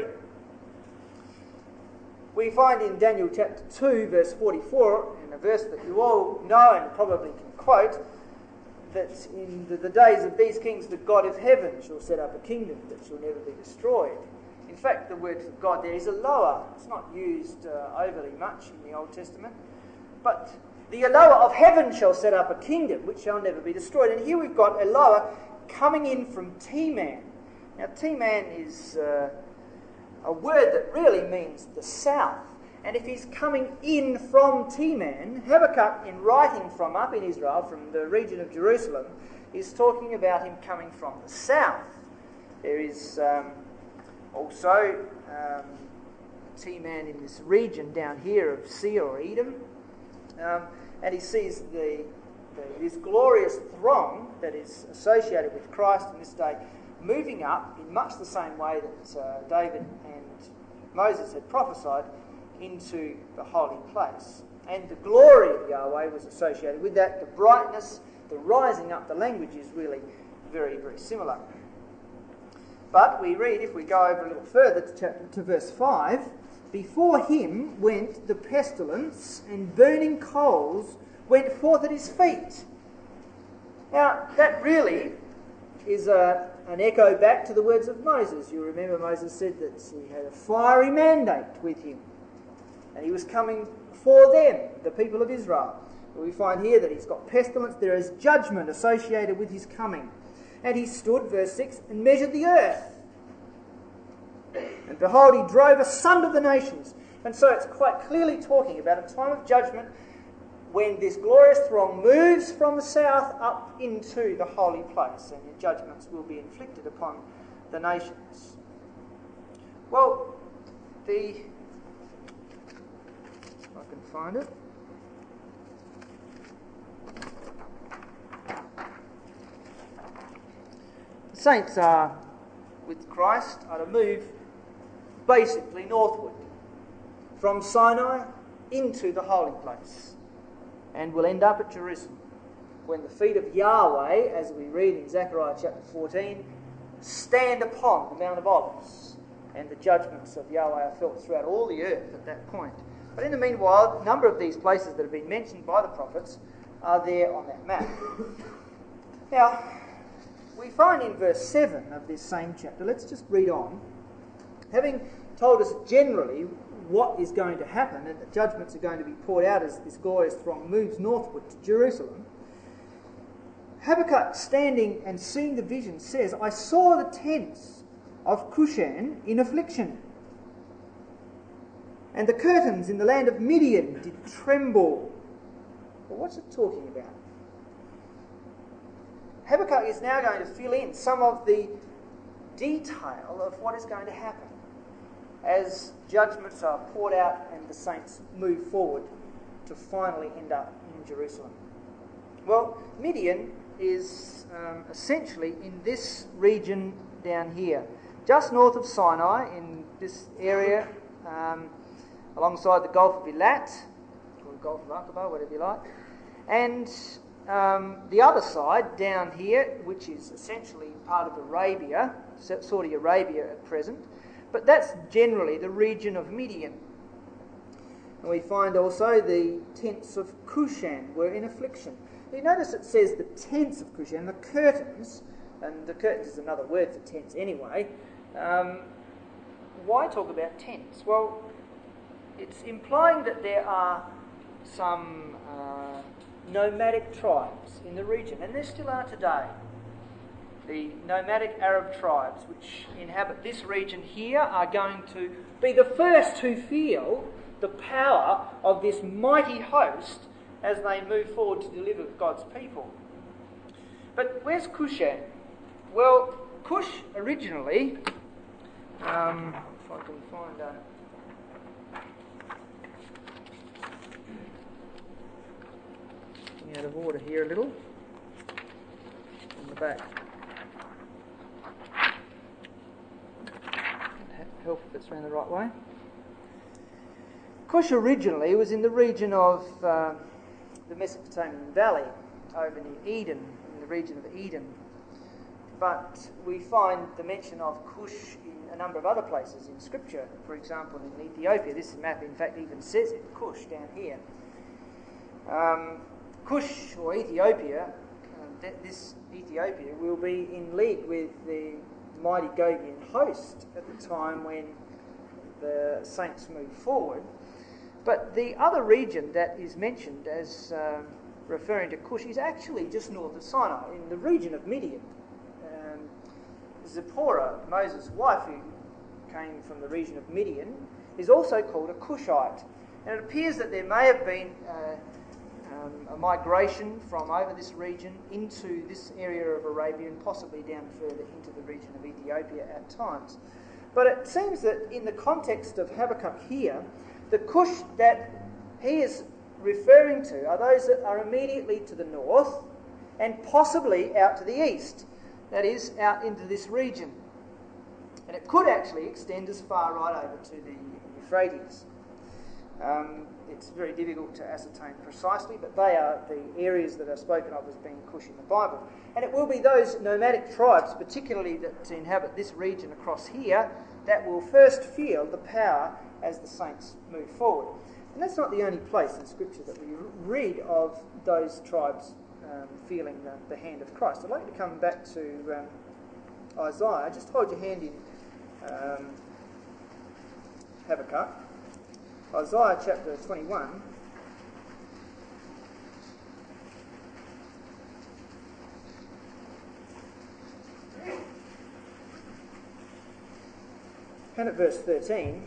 We find in Daniel chapter two, verse forty-four, in a verse that you all know and probably can quote, that in the, the days of these kings the God of heaven shall set up a kingdom that shall never be destroyed. In fact, the word for God there is Eloah. It's not used uh, overly much in the Old Testament. But the Eloah of heaven shall set up a kingdom which shall never be destroyed. And here we've got Eloah coming in from Teman. Now, Teman is uh, a word that really means the south. And if he's coming in from Teman, Habakkuk, in writing from up in Israel, from the region of Jerusalem, is talking about him coming from the south. There is um, also um, Teman in this region down here of Seir or Edom. Um, and he sees the, the this glorious throng that is associated with Christ in this day moving up in much the same way that uh, David and Moses had prophesied into the holy place. And the glory of Yahweh was associated with that. The brightness, the rising up, the language is really very, very similar. But we read, if we go over a little further to, chapter, to verse five, before him went the pestilence, and burning coals went forth at his feet. Now, that really is a, an echo back to the words of Moses. You remember Moses said that he had a fiery mandate with him, and he was coming for them, the people of Israel. We find here that he's got pestilence. There is judgment associated with his coming. And he stood, verse six, and measured the earth. And behold, he drove asunder the nations. And so it's quite clearly talking about a time of judgment when this glorious throng moves from the south up into the holy place, and the judgments will be inflicted upon the nations. Well, the... if I can find it. The saints are, with Christ, are to move basically northward from Sinai into the holy place, and will end up at Jerusalem when the feet of Yahweh, as we read in Zechariah chapter fourteen, stand upon the Mount of Olives, and the judgments of Yahweh are felt throughout all the earth at that point. But in the meanwhile, a number of these places that have been mentioned by the prophets are there on that map. Now, we find in verse seven of this same chapter, let's just read on, having told us generally what is going to happen and that judgments are going to be poured out as this glorious throng moves northward to Jerusalem. Habakkuk, standing and seeing the vision, says, I saw the tents of Cushan in affliction, and the curtains in the land of Midian did tremble. Well, what's it talking about? Habakkuk is now going to fill in some of the detail of what is going to happen as judgments are poured out and the saints move forward to finally end up in Jerusalem. Well, Midian is um, essentially in this region down here, just north of Sinai, in this area, um, alongside the Gulf of Eilat, or the Gulf of Aqaba, whatever you like, and um, the other side down here, which is essentially part of Arabia, Saudi Arabia at present, but that's generally the region of Midian. And we find also the tents of Cushan were in affliction. You notice it says the tents of Cushan, the curtains, and the curtains is another word for tents anyway. Um, why talk about tents? Well, it's implying that there are some uh, nomadic tribes in the region, and there still are today. The nomadic Arab tribes which inhabit this region here are going to be the first to feel the power of this mighty host as they move forward to deliver God's people. But where's Cushan? Well, Cush originally, um, if I can find a... getting out of order here a little. the back. Help if it's around the right way. Cush originally was in the region of uh, the Mesopotamian Valley, over near Eden, in the region of Eden. But we find the mention of Cush in a number of other places in Scripture. For example, in Ethiopia, this map in fact even says it, Cush down here. Um, Cush, or Ethiopia, uh, th- this Ethiopia will be in league with the mighty Gogian host at the time when the saints move forward. But the other region that is mentioned as um, referring to Cush is actually just north of Sinai, in the region of Midian. Um, Zipporah, Moses' wife, who came from the region of Midian, is also called a Cushite. And it appears that there may have been uh, um, a migration from over this region into this area of Arabia and possibly down further into the region of Ethiopia at times. But it seems that in the context of Habakkuk here, the Cush that he is referring to are those that are immediately to the north and possibly out to the east, that is, out into this region. And it could actually extend as far right over to the Euphrates. Um, it's very difficult to ascertain precisely, but they are the areas that are spoken of as being Cush in the Bible. And it will be those nomadic tribes, particularly that inhabit this region across here, that will first feel the power as the saints move forward. And that's not the only place in Scripture that we read of those tribes um, feeling the, the hand of Christ. I'd like to come back to um, Isaiah. Just hold your hand in um, Habakkuk. Isaiah chapter twenty-one. And at verse thirteen.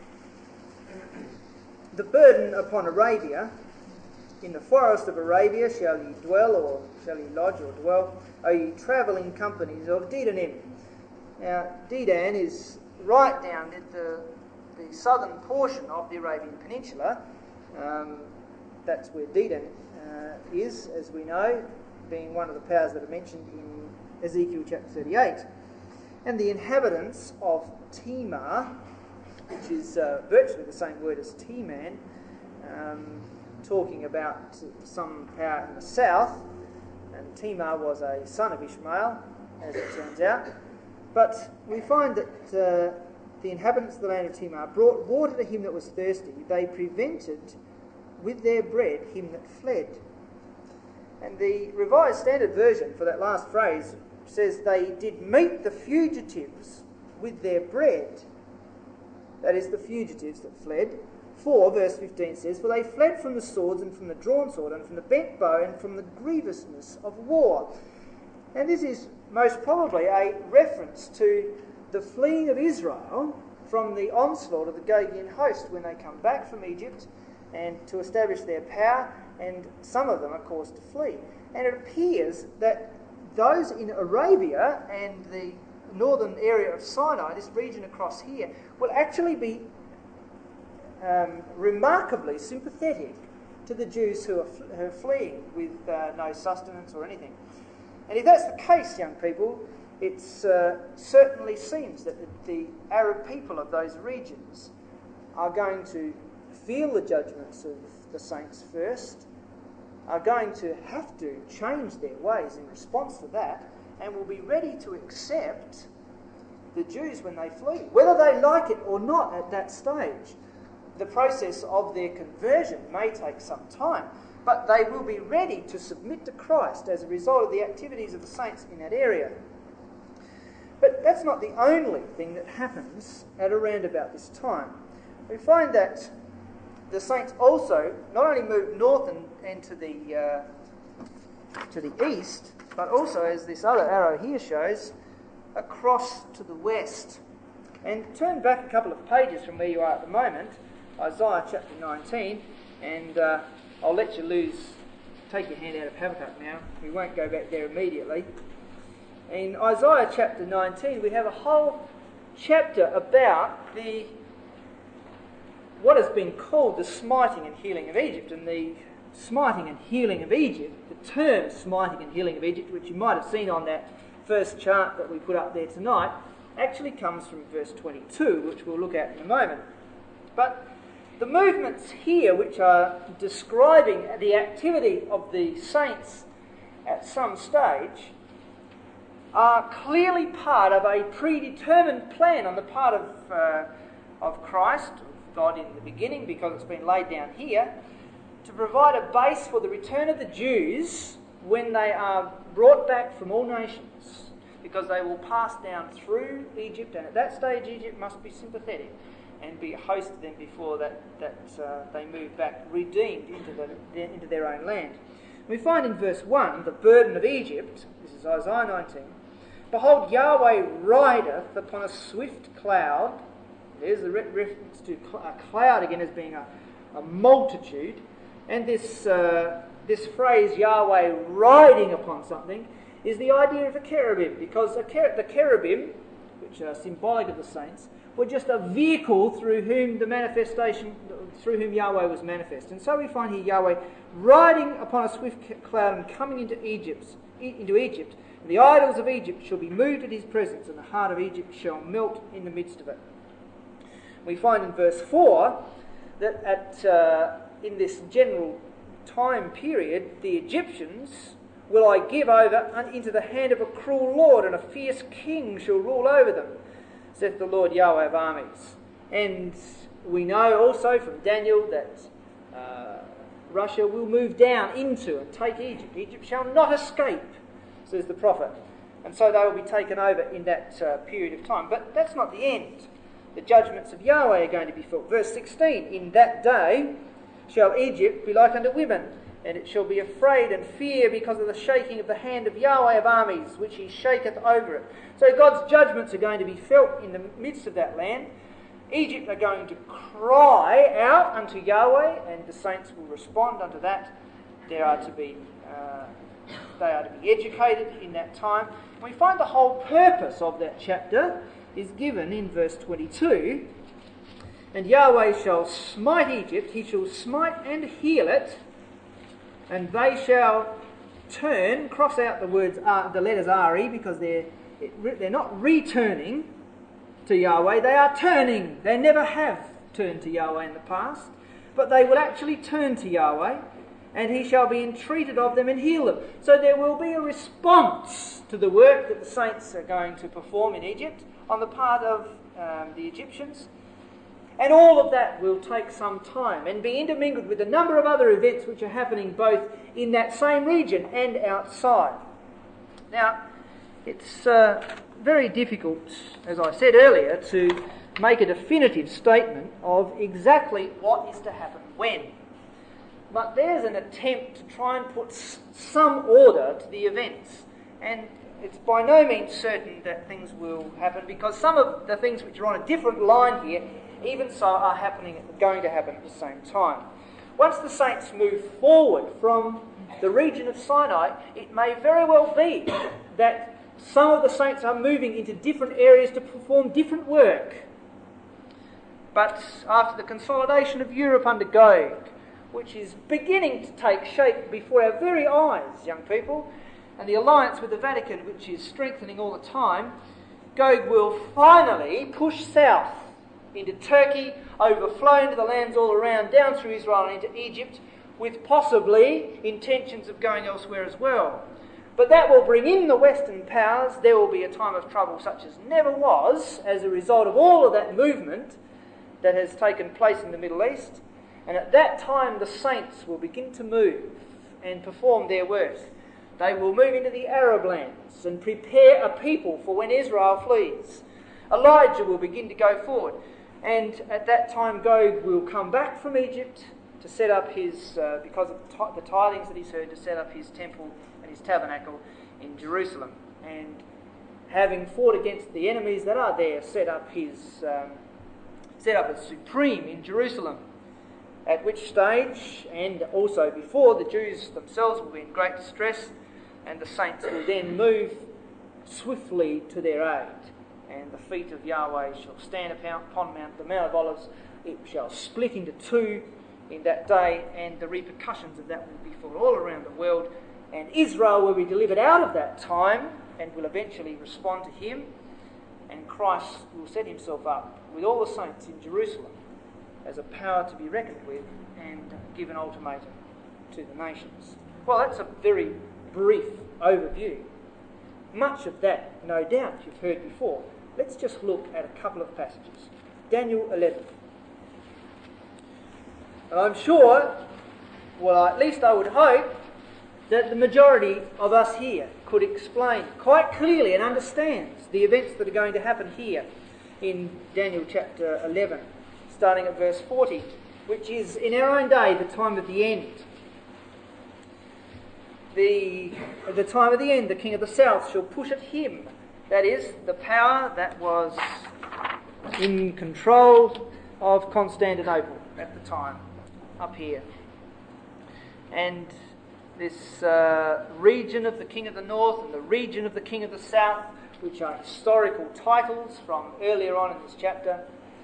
The burden upon Arabia, in the forest of Arabia shall ye dwell, or shall ye lodge or dwell, O ye travelling companies of Dedanim. Now, Dedan is right down at the, the southern portion of the Arabian Peninsula. Um, that's where Dedan uh, is, as we know, being one of the powers that are mentioned in Ezekiel chapter thirty-eight. And the inhabitants of Timar, which is uh, virtually the same word as Teman, um, talking about some power in the south. And Timar was a son of Ishmael, as it turns out. But we find that uh, the inhabitants of the land of Timar brought water to him that was thirsty. They prevented with their bread him that fled. And the Revised Standard Version for that last phrase says they did meet the fugitives with their bread. That is, the fugitives that fled. For, verse fifteen says, for they fled from the swords and from the drawn sword and from the bent bow and from the grievousness of war. And this is most probably a reference to the fleeing of Israel from the onslaught of the Gogian host when they come back from Egypt and to establish their power, and some of them are caused to flee. And it appears that those in Arabia and the northern area of Sinai, this region across here, will actually be um, remarkably sympathetic to the Jews who are, fl- who are fleeing with uh, no sustenance or anything. And if that's the case, young people, it uh, certainly seems that the, the Arab people of those regions are going to feel the judgments of the saints first, are going to have to change their ways in response to that, and will be ready to accept the Jews when they flee, whether they like it or not at that stage. The process of their conversion may take some time, but they will be ready to submit to Christ as a result of the activities of the saints in that area. But that's not the only thing that happens at around about this time. We find that the saints also not only move north and, and to the uh, to the east, but also, as this other arrow here shows, across to the west. And turn back a couple of pages from where you are at the moment, Isaiah chapter nineteen, and uh, I'll let you lose, take your hand out of Habakkuk now. We won't go back there immediately. In Isaiah chapter nineteen, we have a whole chapter about the what has been called the smiting and healing of Egypt. And the smiting and healing of Egypt, the term smiting and healing of Egypt, which you might have seen on that first chart that we put up there tonight, actually comes from verse twenty-two, which we'll look at in a moment. But the movements here, which are describing the activity of the saints at some stage, are clearly part of a predetermined plan on the part of, uh, of Christ, God in the beginning, because it's been laid down here, to provide a base for the return of the Jews when they are brought back from all nations, because they will pass down through Egypt, and at that stage Egypt must be sympathetic and be a host to them before that, that uh, they move back redeemed into, the, into their own land. We find in verse one, the burden of Egypt, this is Isaiah nineteen, behold, Yahweh rideth upon a swift cloud. There's the re- reference to cl- a cloud again as being a, a multitude. And this uh, this phrase, Yahweh riding upon something, is the idea of a cherubim, because a cher- the cherubim, which are symbolic of the saints, were just a vehicle through whom the manifestation, through whom Yahweh was manifest. And so we find here Yahweh riding upon a swift cloud and coming into Egypt, into Egypt. And the idols of Egypt shall be moved at his presence, and the heart of Egypt shall melt in the midst of it. We find in verse four that at uh, in this general time period, the Egyptians will I give over into the hand of a cruel lord, and a fierce king shall rule over them, saith the Lord Yahweh of armies. And we know also from Daniel that uh, Russia will move down into and take Egypt. Egypt shall not escape, says the prophet. And so they will be taken over in that uh, period of time. But that's not the end. The judgments of Yahweh are going to be felt. Verse sixteen, in that day shall Egypt be like unto women, and it shall be afraid and fear because of the shaking of the hand of Yahweh of armies, which he shaketh over it. So God's judgments are going to be felt in the midst of that land. Egypt are going to cry out unto Yahweh, and the saints will respond unto that. There are to be, uh, they are to be educated in that time. And we find the whole purpose of that chapter is given in verse twenty-two. And Yahweh shall smite Egypt, he shall smite and heal it, and they shall turn, cross out the words, uh, the letters R E, because they're, it, they're not returning to Yahweh, they are turning. They never have turned to Yahweh in the past, but they will actually turn to Yahweh, and he shall be entreated of them and heal them. So there will be a response to the work that the saints are going to perform in Egypt on the part of um, the Egyptians. And all of that will take some time and be intermingled with a number of other events which are happening both in that same region and outside. Now, it's uh, very difficult, as I said earlier, to make a definitive statement of exactly what is to happen when. But there's an attempt to try and put s- some order to the events. And it's by no means certain that things will happen, because some of the things which are on a different line here, even so, are happening, going to happen at the same time. Once the saints move forward from the region of Sinai, it may very well be that some of the saints are moving into different areas to perform different work. But after the consolidation of Europe under Gog, which is beginning to take shape before our very eyes, young people, and the alliance with the Vatican, which is strengthening all the time, Gog will finally push south into Turkey, overflow into the lands all around, down through Israel and into Egypt, with possibly intentions of going elsewhere as well. But that will bring in the Western powers. There will be a time of trouble such as never was as a result of all of that movement that has taken place in the Middle East. And at that time the saints will begin to move and perform their work. They will move into the Arab lands and prepare a people for when Israel flees. Elijah will begin to go forward. And at that time Gog will come back from Egypt to set up his, uh, because of the tidings that he's heard, to set up his temple and his tabernacle in Jerusalem. And having fought against the enemies that are there, set up his, um, set up as supreme in Jerusalem. At which stage, and also before, the Jews themselves will be in great distress, and the saints will then move swiftly to their aid. And the feet of Yahweh shall stand upon Mount, the Mount of Olives. It shall split into two in that day, and the repercussions of that will be for all around the world. And Israel will be delivered out of that time and will eventually respond to him, and Christ will set himself up with all the saints in Jerusalem as a power to be reckoned with and give an ultimatum to the nations. Well, that's a very brief overview. Much of that, no doubt, you've heard before. Let's just look at a couple of passages. Daniel eleven. And I'm sure, well, at least I would hope, that the majority of us here could explain quite clearly and understands the events that are going to happen here in Daniel chapter eleven, starting at verse forty, which is in our own day the time of the end. The, at the time of the end, the king of the south shall push at him, that is, the power that was in control of Constantinople at the time, up here. And this uh, region of the king of the north and the region of the king of the south, which are historical titles from earlier on in this chapter.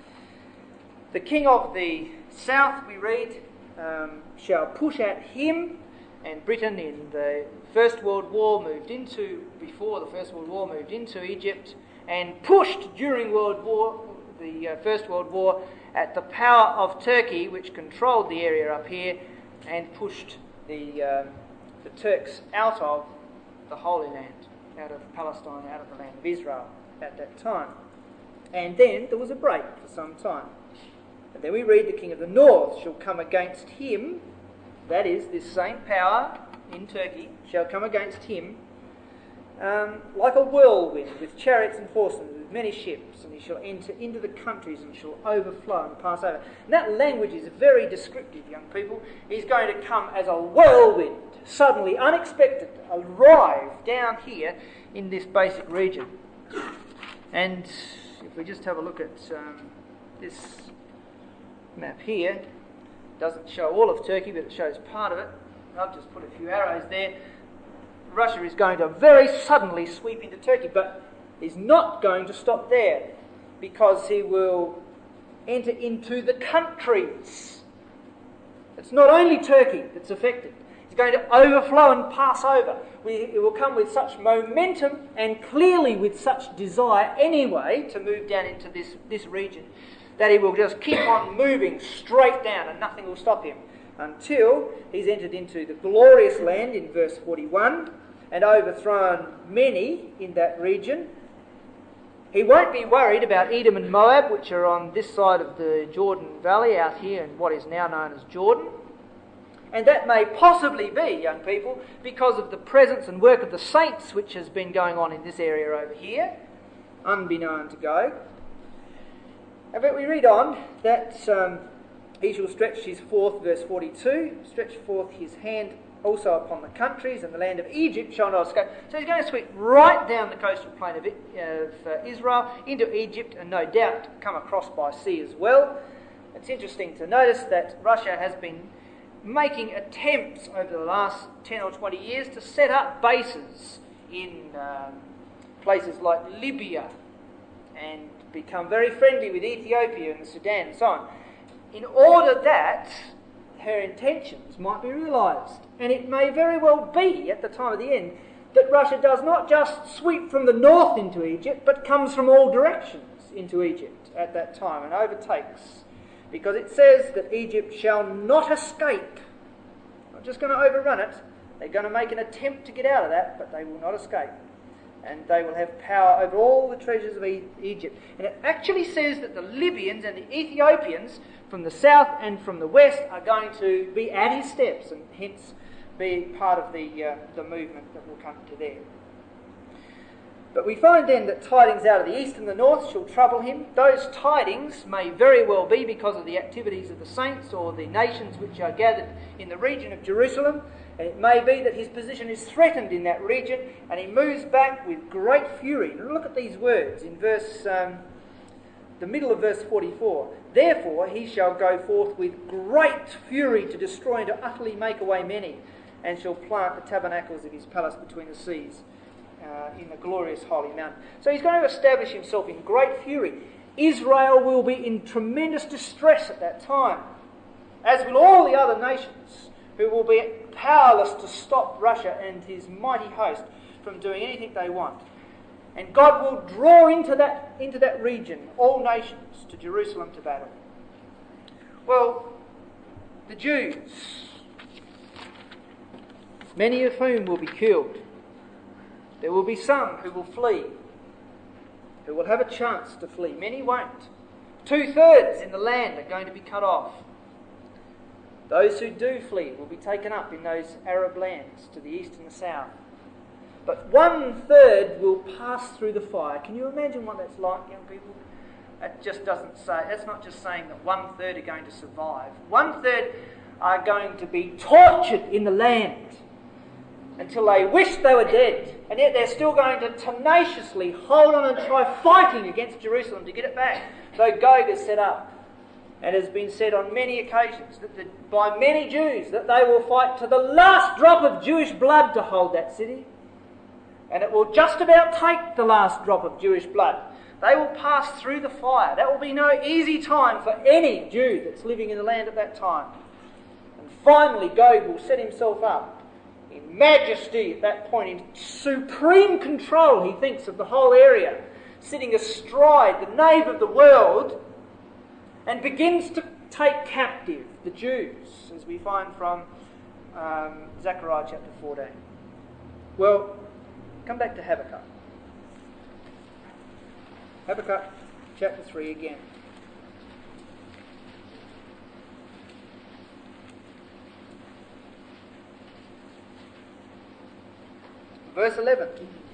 The king of the south, we read, um, shall push at him, and Britain in the First World War moved into, before the First World War, moved into Egypt and pushed during World War, the uh, First World War, at the power of Turkey, which controlled the area up here, and pushed the uh, the Turks out of the Holy Land, out of Palestine, out of the land of Israel at that time. And then there was a break for some time. And then we read the king of the north shall come against him, that is, this same power in Turkey shall come against him um, like a whirlwind with chariots and horses, with many ships, and he shall enter into the countries and shall overflow and pass over. And that language is very descriptive, young people. He's going to come as a whirlwind, suddenly, unexpected, arrive down here in this basic region. And if we just have a look at um, this map here, it doesn't show all of Turkey, but it shows part of it. I've just put a few arrows there. Russia is going to very suddenly sweep into Turkey, but he's not going to stop there, because he will enter into the countries. It's not only Turkey that's affected. He's going to overflow and pass over. We, it will come with such momentum and clearly with such desire anyway to move down into this, this region, that he will just keep on moving straight down and nothing will stop him until he's entered into the glorious land in verse forty-one and overthrown many in that region. He won't be worried about Edom and Moab, which are on this side of the Jordan Valley out here in what is now known as Jordan. And that may possibly be, young people, because of the presence and work of the saints which has been going on in this area over here, unbeknown to Gog. But we read on that um, he shall stretch his forth, verse forty-two, stretch forth his hand also upon the countries, and the land of Egypt shall not escape. So he's going to sweep right down the coastal plain of, it, of uh, Israel into Egypt, and no doubt come across by sea as well. It's interesting to notice that Russia has been making attempts over the last ten or twenty years to set up bases in um, places like Libya and become very friendly with Ethiopia and Sudan and so on, in order that her intentions might be realised. And it may very well be, at the time of the end, that Russia does not just sweep from the north into Egypt, but comes from all directions into Egypt at that time and overtakes. Because it says that Egypt shall not escape. Not just going to overrun it, they're going to make an attempt to get out of that, but they will not escape. And they will have power over all the treasures of e- Egypt. And it actually says that the Libyans and the Ethiopians from the south and from the west are going to be at his steps and hence be part of the, uh, the movement that will come to there. But we find then that tidings out of the east and the north shall trouble him. Those tidings may very well be because of the activities of the saints or the nations which are gathered in the region of Jerusalem. And it may be that his position is threatened in that region and he moves back with great fury. And look at these words in verse, um, the middle of verse forty-four. Therefore he shall go forth with great fury to destroy and to utterly make away many, and shall plant the tabernacles of his palace between the seas uh, in the glorious holy mountain. So he's going to establish himself in great fury. Israel will be in tremendous distress at that time. as will all the other nations, who will be powerless to stop Russia and his mighty host from doing anything they want. And God will draw into that, into that region all nations to Jerusalem to battle. Well, the Jews, many of whom will be killed. There will be some who will flee, who will have a chance to flee. Many won't. Two-thirds in the land are going to be cut off. Those who do flee will be taken up in those Arab lands to the east and the south. But one-third will pass through the fire. Can you imagine what that's like, young people? That just doesn't say, that's not just saying that one-third are going to survive. One-third are going to be tortured in the land until they wish they were dead. And yet they're still going to tenaciously hold on and try fighting against Jerusalem to get it back. Though Gog is set up. And it has been said on many occasions that the, by many Jews that they will fight to the last drop of Jewish blood to hold that city. And it will just about take the last drop of Jewish blood. They will pass through the fire. That will be no easy time for any Jew that's living in the land at that time. And finally Gog will set himself up in majesty at that point, in supreme control, he thinks, of the whole area, sitting astride the nave of the world, and begins to take captive the Jews, as we find from um, Zechariah chapter fourteen. Well, come back to Habakkuk. Habakkuk chapter three again. Verse eleven.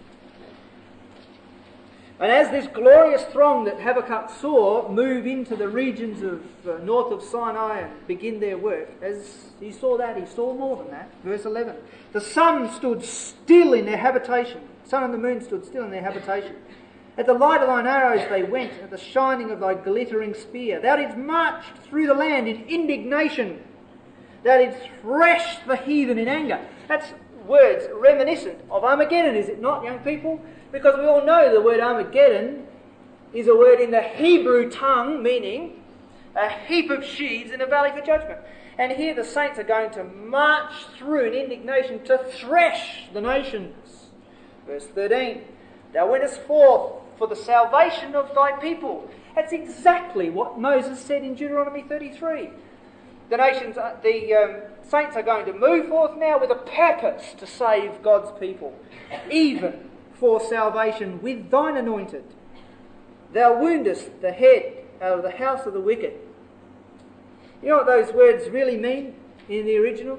And as this glorious throng that Habakkuk saw move into the regions of uh, north of Sinai and begin their work, as he saw that, he saw more than that. Verse eleven. The sun stood still in their habitation. The sun and the moon stood still in their habitation. At the light of thine arrows they went, at the shining of thy glittering spear. Thou didst march through the land in indignation. Thou didst thresh the heathen in anger. That's words reminiscent of Armageddon, is it not, young people? Because we all know the word Armageddon is a word in the Hebrew tongue meaning a heap of sheaves in a valley for judgment. And here the saints are going to march through in indignation to thresh the nations. Verse thirteen. Thou wentest forth for the salvation of thy people. That's exactly what Moses said in Deuteronomy thirty-three. The nations, the um, saints are going to move forth now with a purpose to save God's people, even for salvation with thine anointed. Thou woundest the head out of the house of the wicked. You know what those words really mean in the original?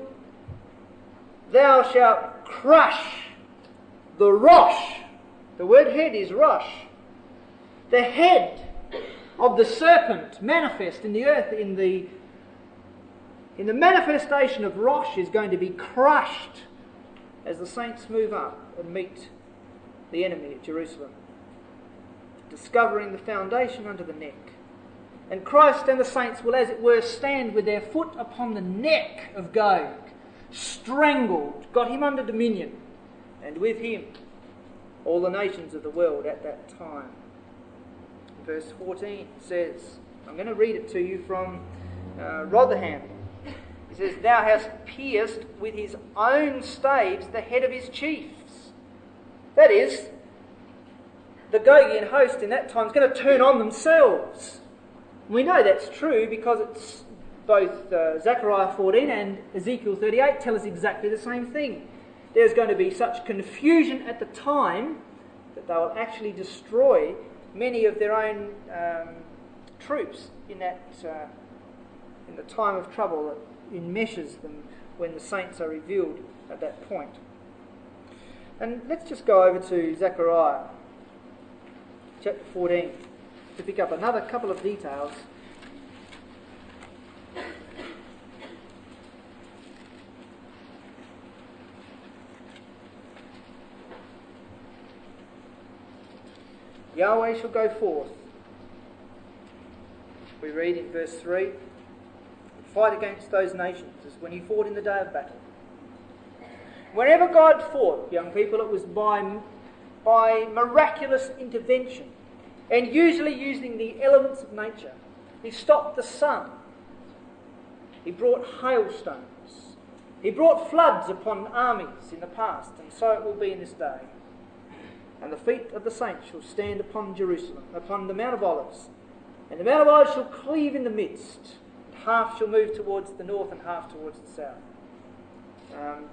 Thou shalt crush the rosh. The word head is rosh. The head of the serpent manifest in the earth, in the in the manifestation of Rosh, is going to be crushed as the saints move up and meet the enemy at Jerusalem, discovering the foundation under the neck. And Christ and the saints will, as it were, stand with their foot upon the neck of Gog, strangled, got him under dominion, and with him all the nations of the world at that time. Verse fourteen says, I'm going to read it to you from uh, Rotherham. It says, Thou hast pierced with his own staves the head of his chiefs. That is, the Gogian host in that time is going to turn on themselves. We know that's true because it's both uh, Zechariah fourteen and Ezekiel thirty-eight tell us exactly the same thing. There's going to be such confusion at the time that they will actually destroy many of their own um, troops in that uh, in the time of trouble that enmeshes them when the saints are revealed at that point. And let's just go over to Zechariah chapter fourteen to pick up another couple of details. Yahweh shall go forth, we read in verse three, and fight against those nations as when he fought in the day of battle. Whenever God fought, young people, it was by, by miraculous intervention, and usually using the elements of nature. He stopped the sun He brought hailstones. He brought floods upon armies in the past, and so it will be in this day. And the feet of the saints shall stand upon Jerusalem, upon the Mount of Olives. And the Mount of Olives shall cleave in the midst. And half shall move towards the north and half towards the south. Um,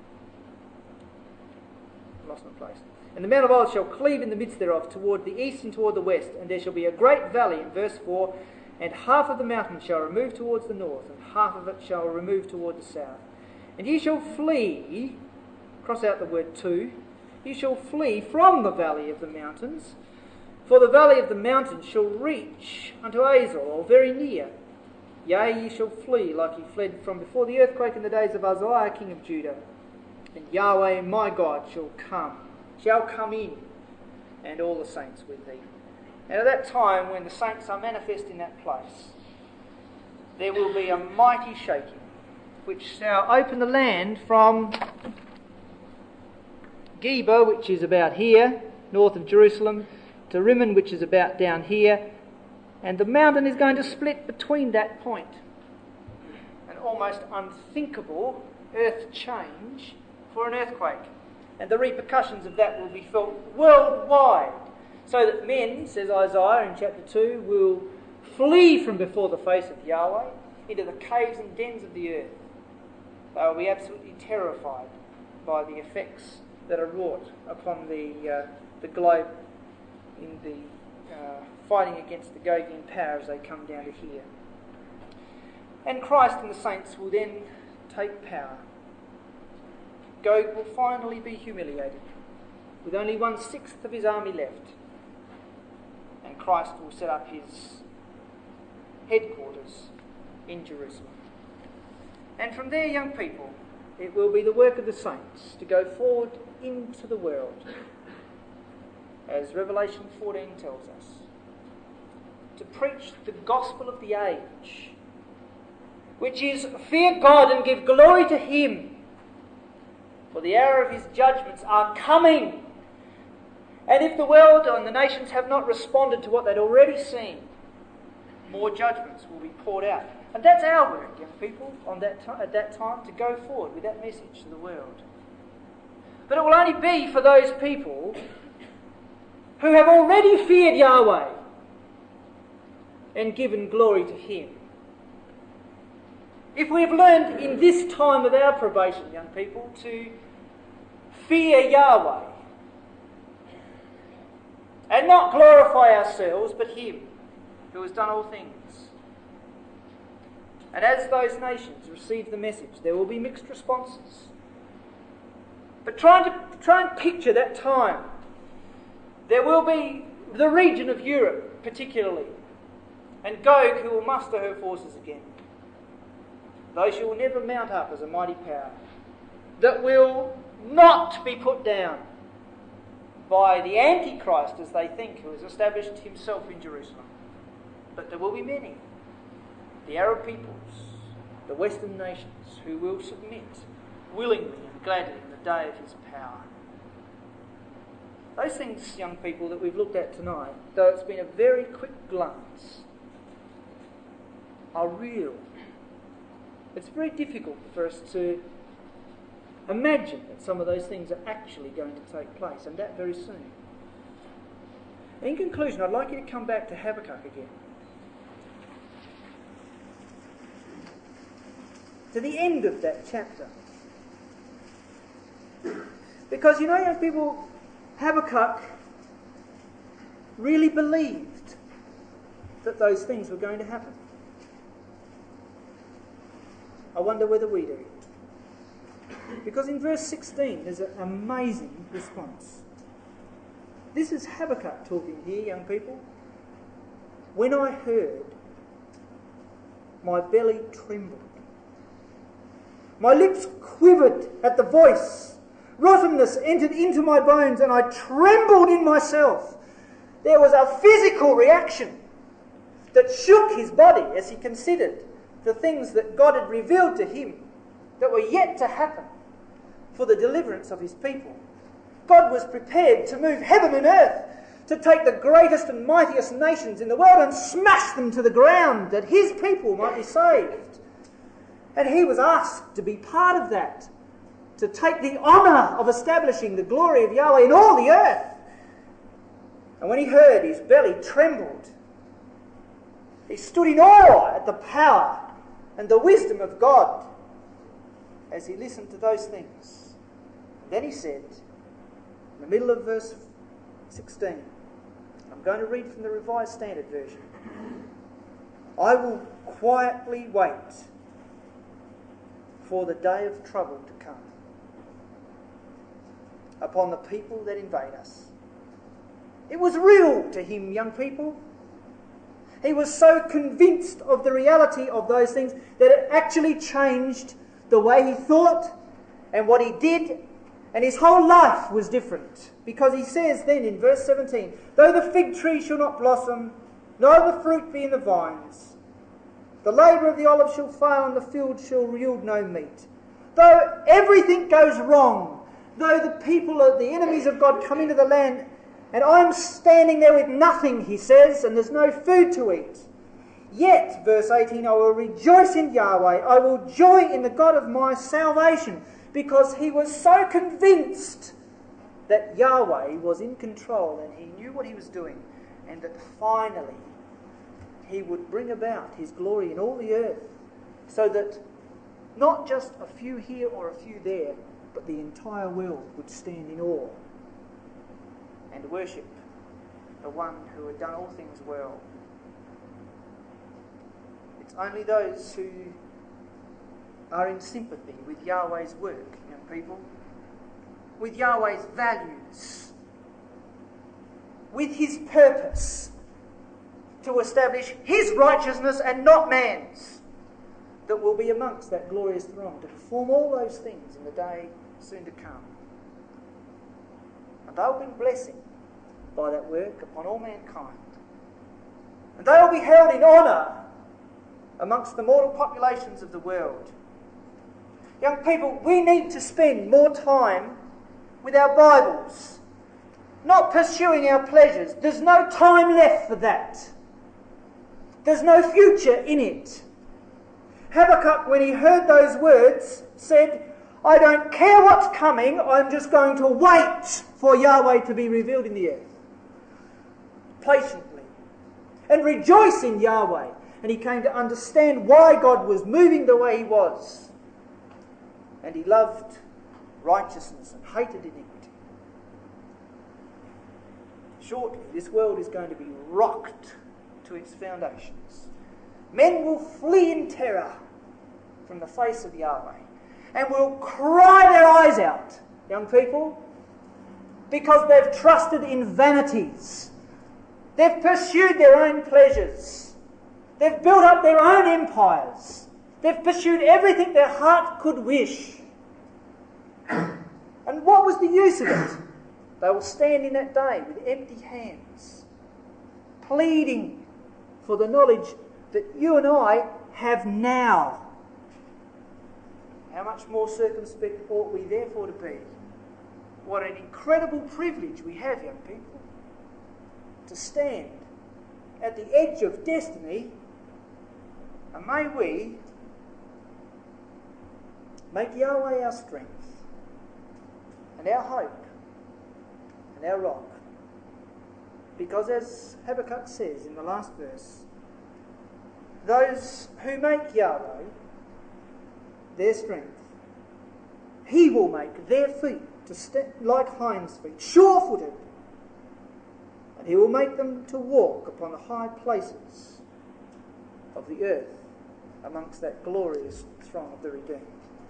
lost my place. And the Mount of Olives shall cleave in the midst thereof toward the east and toward the west. And there shall be a great valley, in verse four. And half of the mountain shall remove towards the north, and half of it shall remove toward the south. And ye shall flee, cross out the word to, ye shall flee from the valley of the mountains, for the valley of the mountains shall reach unto Azel, or very near. Yea, ye shall flee like ye fled from before the earthquake in the days of Uzziah king of Judah. And Yahweh my God shall come, shall come in, and all the saints with thee. And at that time, when the saints are manifest in that place, there will be a mighty shaking, which shall open the land from Geba, which is about here, north of Jerusalem, to Rimmon, which is about down here, and the mountain is going to split between that point. An almost unthinkable earth change for an earthquake. And the repercussions of that will be felt worldwide, so that men, says Isaiah in chapter two, will flee from before the face of Yahweh into the caves and dens of the earth. They will be absolutely terrified by the effects that are wrought upon the uh, the globe in the uh, fighting against the Gogian power as they come down to here. And Christ and the saints will then take power. Gog will finally be humiliated, with only one-sixth of his army left. And Christ will set up his headquarters in Jerusalem. And from there, young people, it will be the work of the saints to go forward into the world, as Revelation fourteen tells us, to preach the gospel of the age, which is fear God and give glory to him, for the hour of his judgments are coming. And if the world and the nations have not responded to what they'd already seen, more judgments will be poured out. And that's our work, young people, on that t- at that time, to go forward with that message to the world. But it will only be for those people who have already feared Yahweh and given glory to him. If we have learned in this time of our probation, young people, to fear Yahweh and not glorify ourselves but him who has done all things. And as those nations receive the message, there will be mixed responses. But try to try and picture that time. There will be the region of Europe, particularly, and Gog, who will muster her forces again. Though she will never mount up as a mighty power, that will not be put down by the Antichrist, as they think, who has established himself in Jerusalem. But there will be many, the Arab peoples, the Western nations, who will submit willingly and gladly in the day of his power. Those things, young people, that we've looked at tonight, though it's been a very quick glance, are real. It's very difficult for us to imagine that some of those things are actually going to take place, and that very soon. In conclusion, I'd like you to come back to Habakkuk again. To the end of that chapter. Because, you know, young people, Habakkuk really believed that those things were going to happen. I wonder whether we do. Because in verse sixteen, there's an amazing response. This is Habakkuk talking here, young people. When I heard, my belly trembled. My lips quivered at the voice. Rottenness entered into my bones, and I trembled in myself. There was a physical reaction that shook his body as he considered the things that God had revealed to him that were yet to happen for the deliverance of his people. God was prepared to move heaven and earth, to take the greatest and mightiest nations in the world and smash them to the ground, that his people might be saved. And he was asked to be part of that, to take the honour of establishing the glory of Yahweh in all the earth. And when he heard, his belly trembled. He stood in awe at the power and the wisdom of God as he listened to those things. And then he said, in the middle of verse sixteen, I'm going to read from the Revised Standard Version, I will quietly wait for the day of trouble to come upon the people that invade us. It was real to him, young people. He was so convinced of the reality of those things that it actually changed the way he thought and what he did, and his whole life was different. Because he says then in verse seventeen, though the fig tree shall not blossom, nor the fruit be in the vines, the labour of the olive shall fail, and the field shall yield no meat. Though everything goes wrong, though the people, are, the enemies of God, come into the land, and I'm standing there with nothing, he says, and there's no food to eat. Yet, verse eighteen, I will rejoice in Yahweh, I will joy in the God of my salvation, because he was so convinced that Yahweh was in control and he knew what he was doing, and that finally he would bring about his glory in all the earth, so that not just a few here or a few there, but the entire world would stand in awe and worship the one who had done all things well. It's only those who are in sympathy with Yahweh's work, young people, with Yahweh's values, with his purpose to establish his righteousness and not man's, that will be amongst that glorious throng to perform all those things in the day soon to come. And they'll bring blessing by that work upon all mankind. And they will be held in honour amongst the mortal populations of the world. Young people, we need to spend more time with our Bibles, not pursuing our pleasures. There's no time left for that. There's no future in it. Habakkuk, when he heard those words, said, I don't care what's coming, I'm just going to wait for Yahweh to be revealed in the earth. Patiently. And rejoice in Yahweh. And he came to understand why God was moving the way he was. And he loved righteousness and hated iniquity. Shortly, this world is going to be rocked to its foundations. Men will flee in terror from the face of Yahweh and will cry their eyes out, young people, because they've trusted in vanities. They've pursued their own pleasures. They've built up their own empires. They've pursued everything their heart could wish. And what was the use of it? They will stand in that day with empty hands, pleading for the knowledge that you and I have now. How much more circumspect ought we therefore to be? What an incredible privilege we have, young people, to stand at the edge of destiny, and may we make Yahweh our strength and our hope and our rock. Because as Habakkuk says in the last verse, those who make Yahweh their strength, he will make their feet to stand like hinds' feet, sure-footed, and he will make them to walk upon the high places of the earth amongst that glorious throng of the redeemed.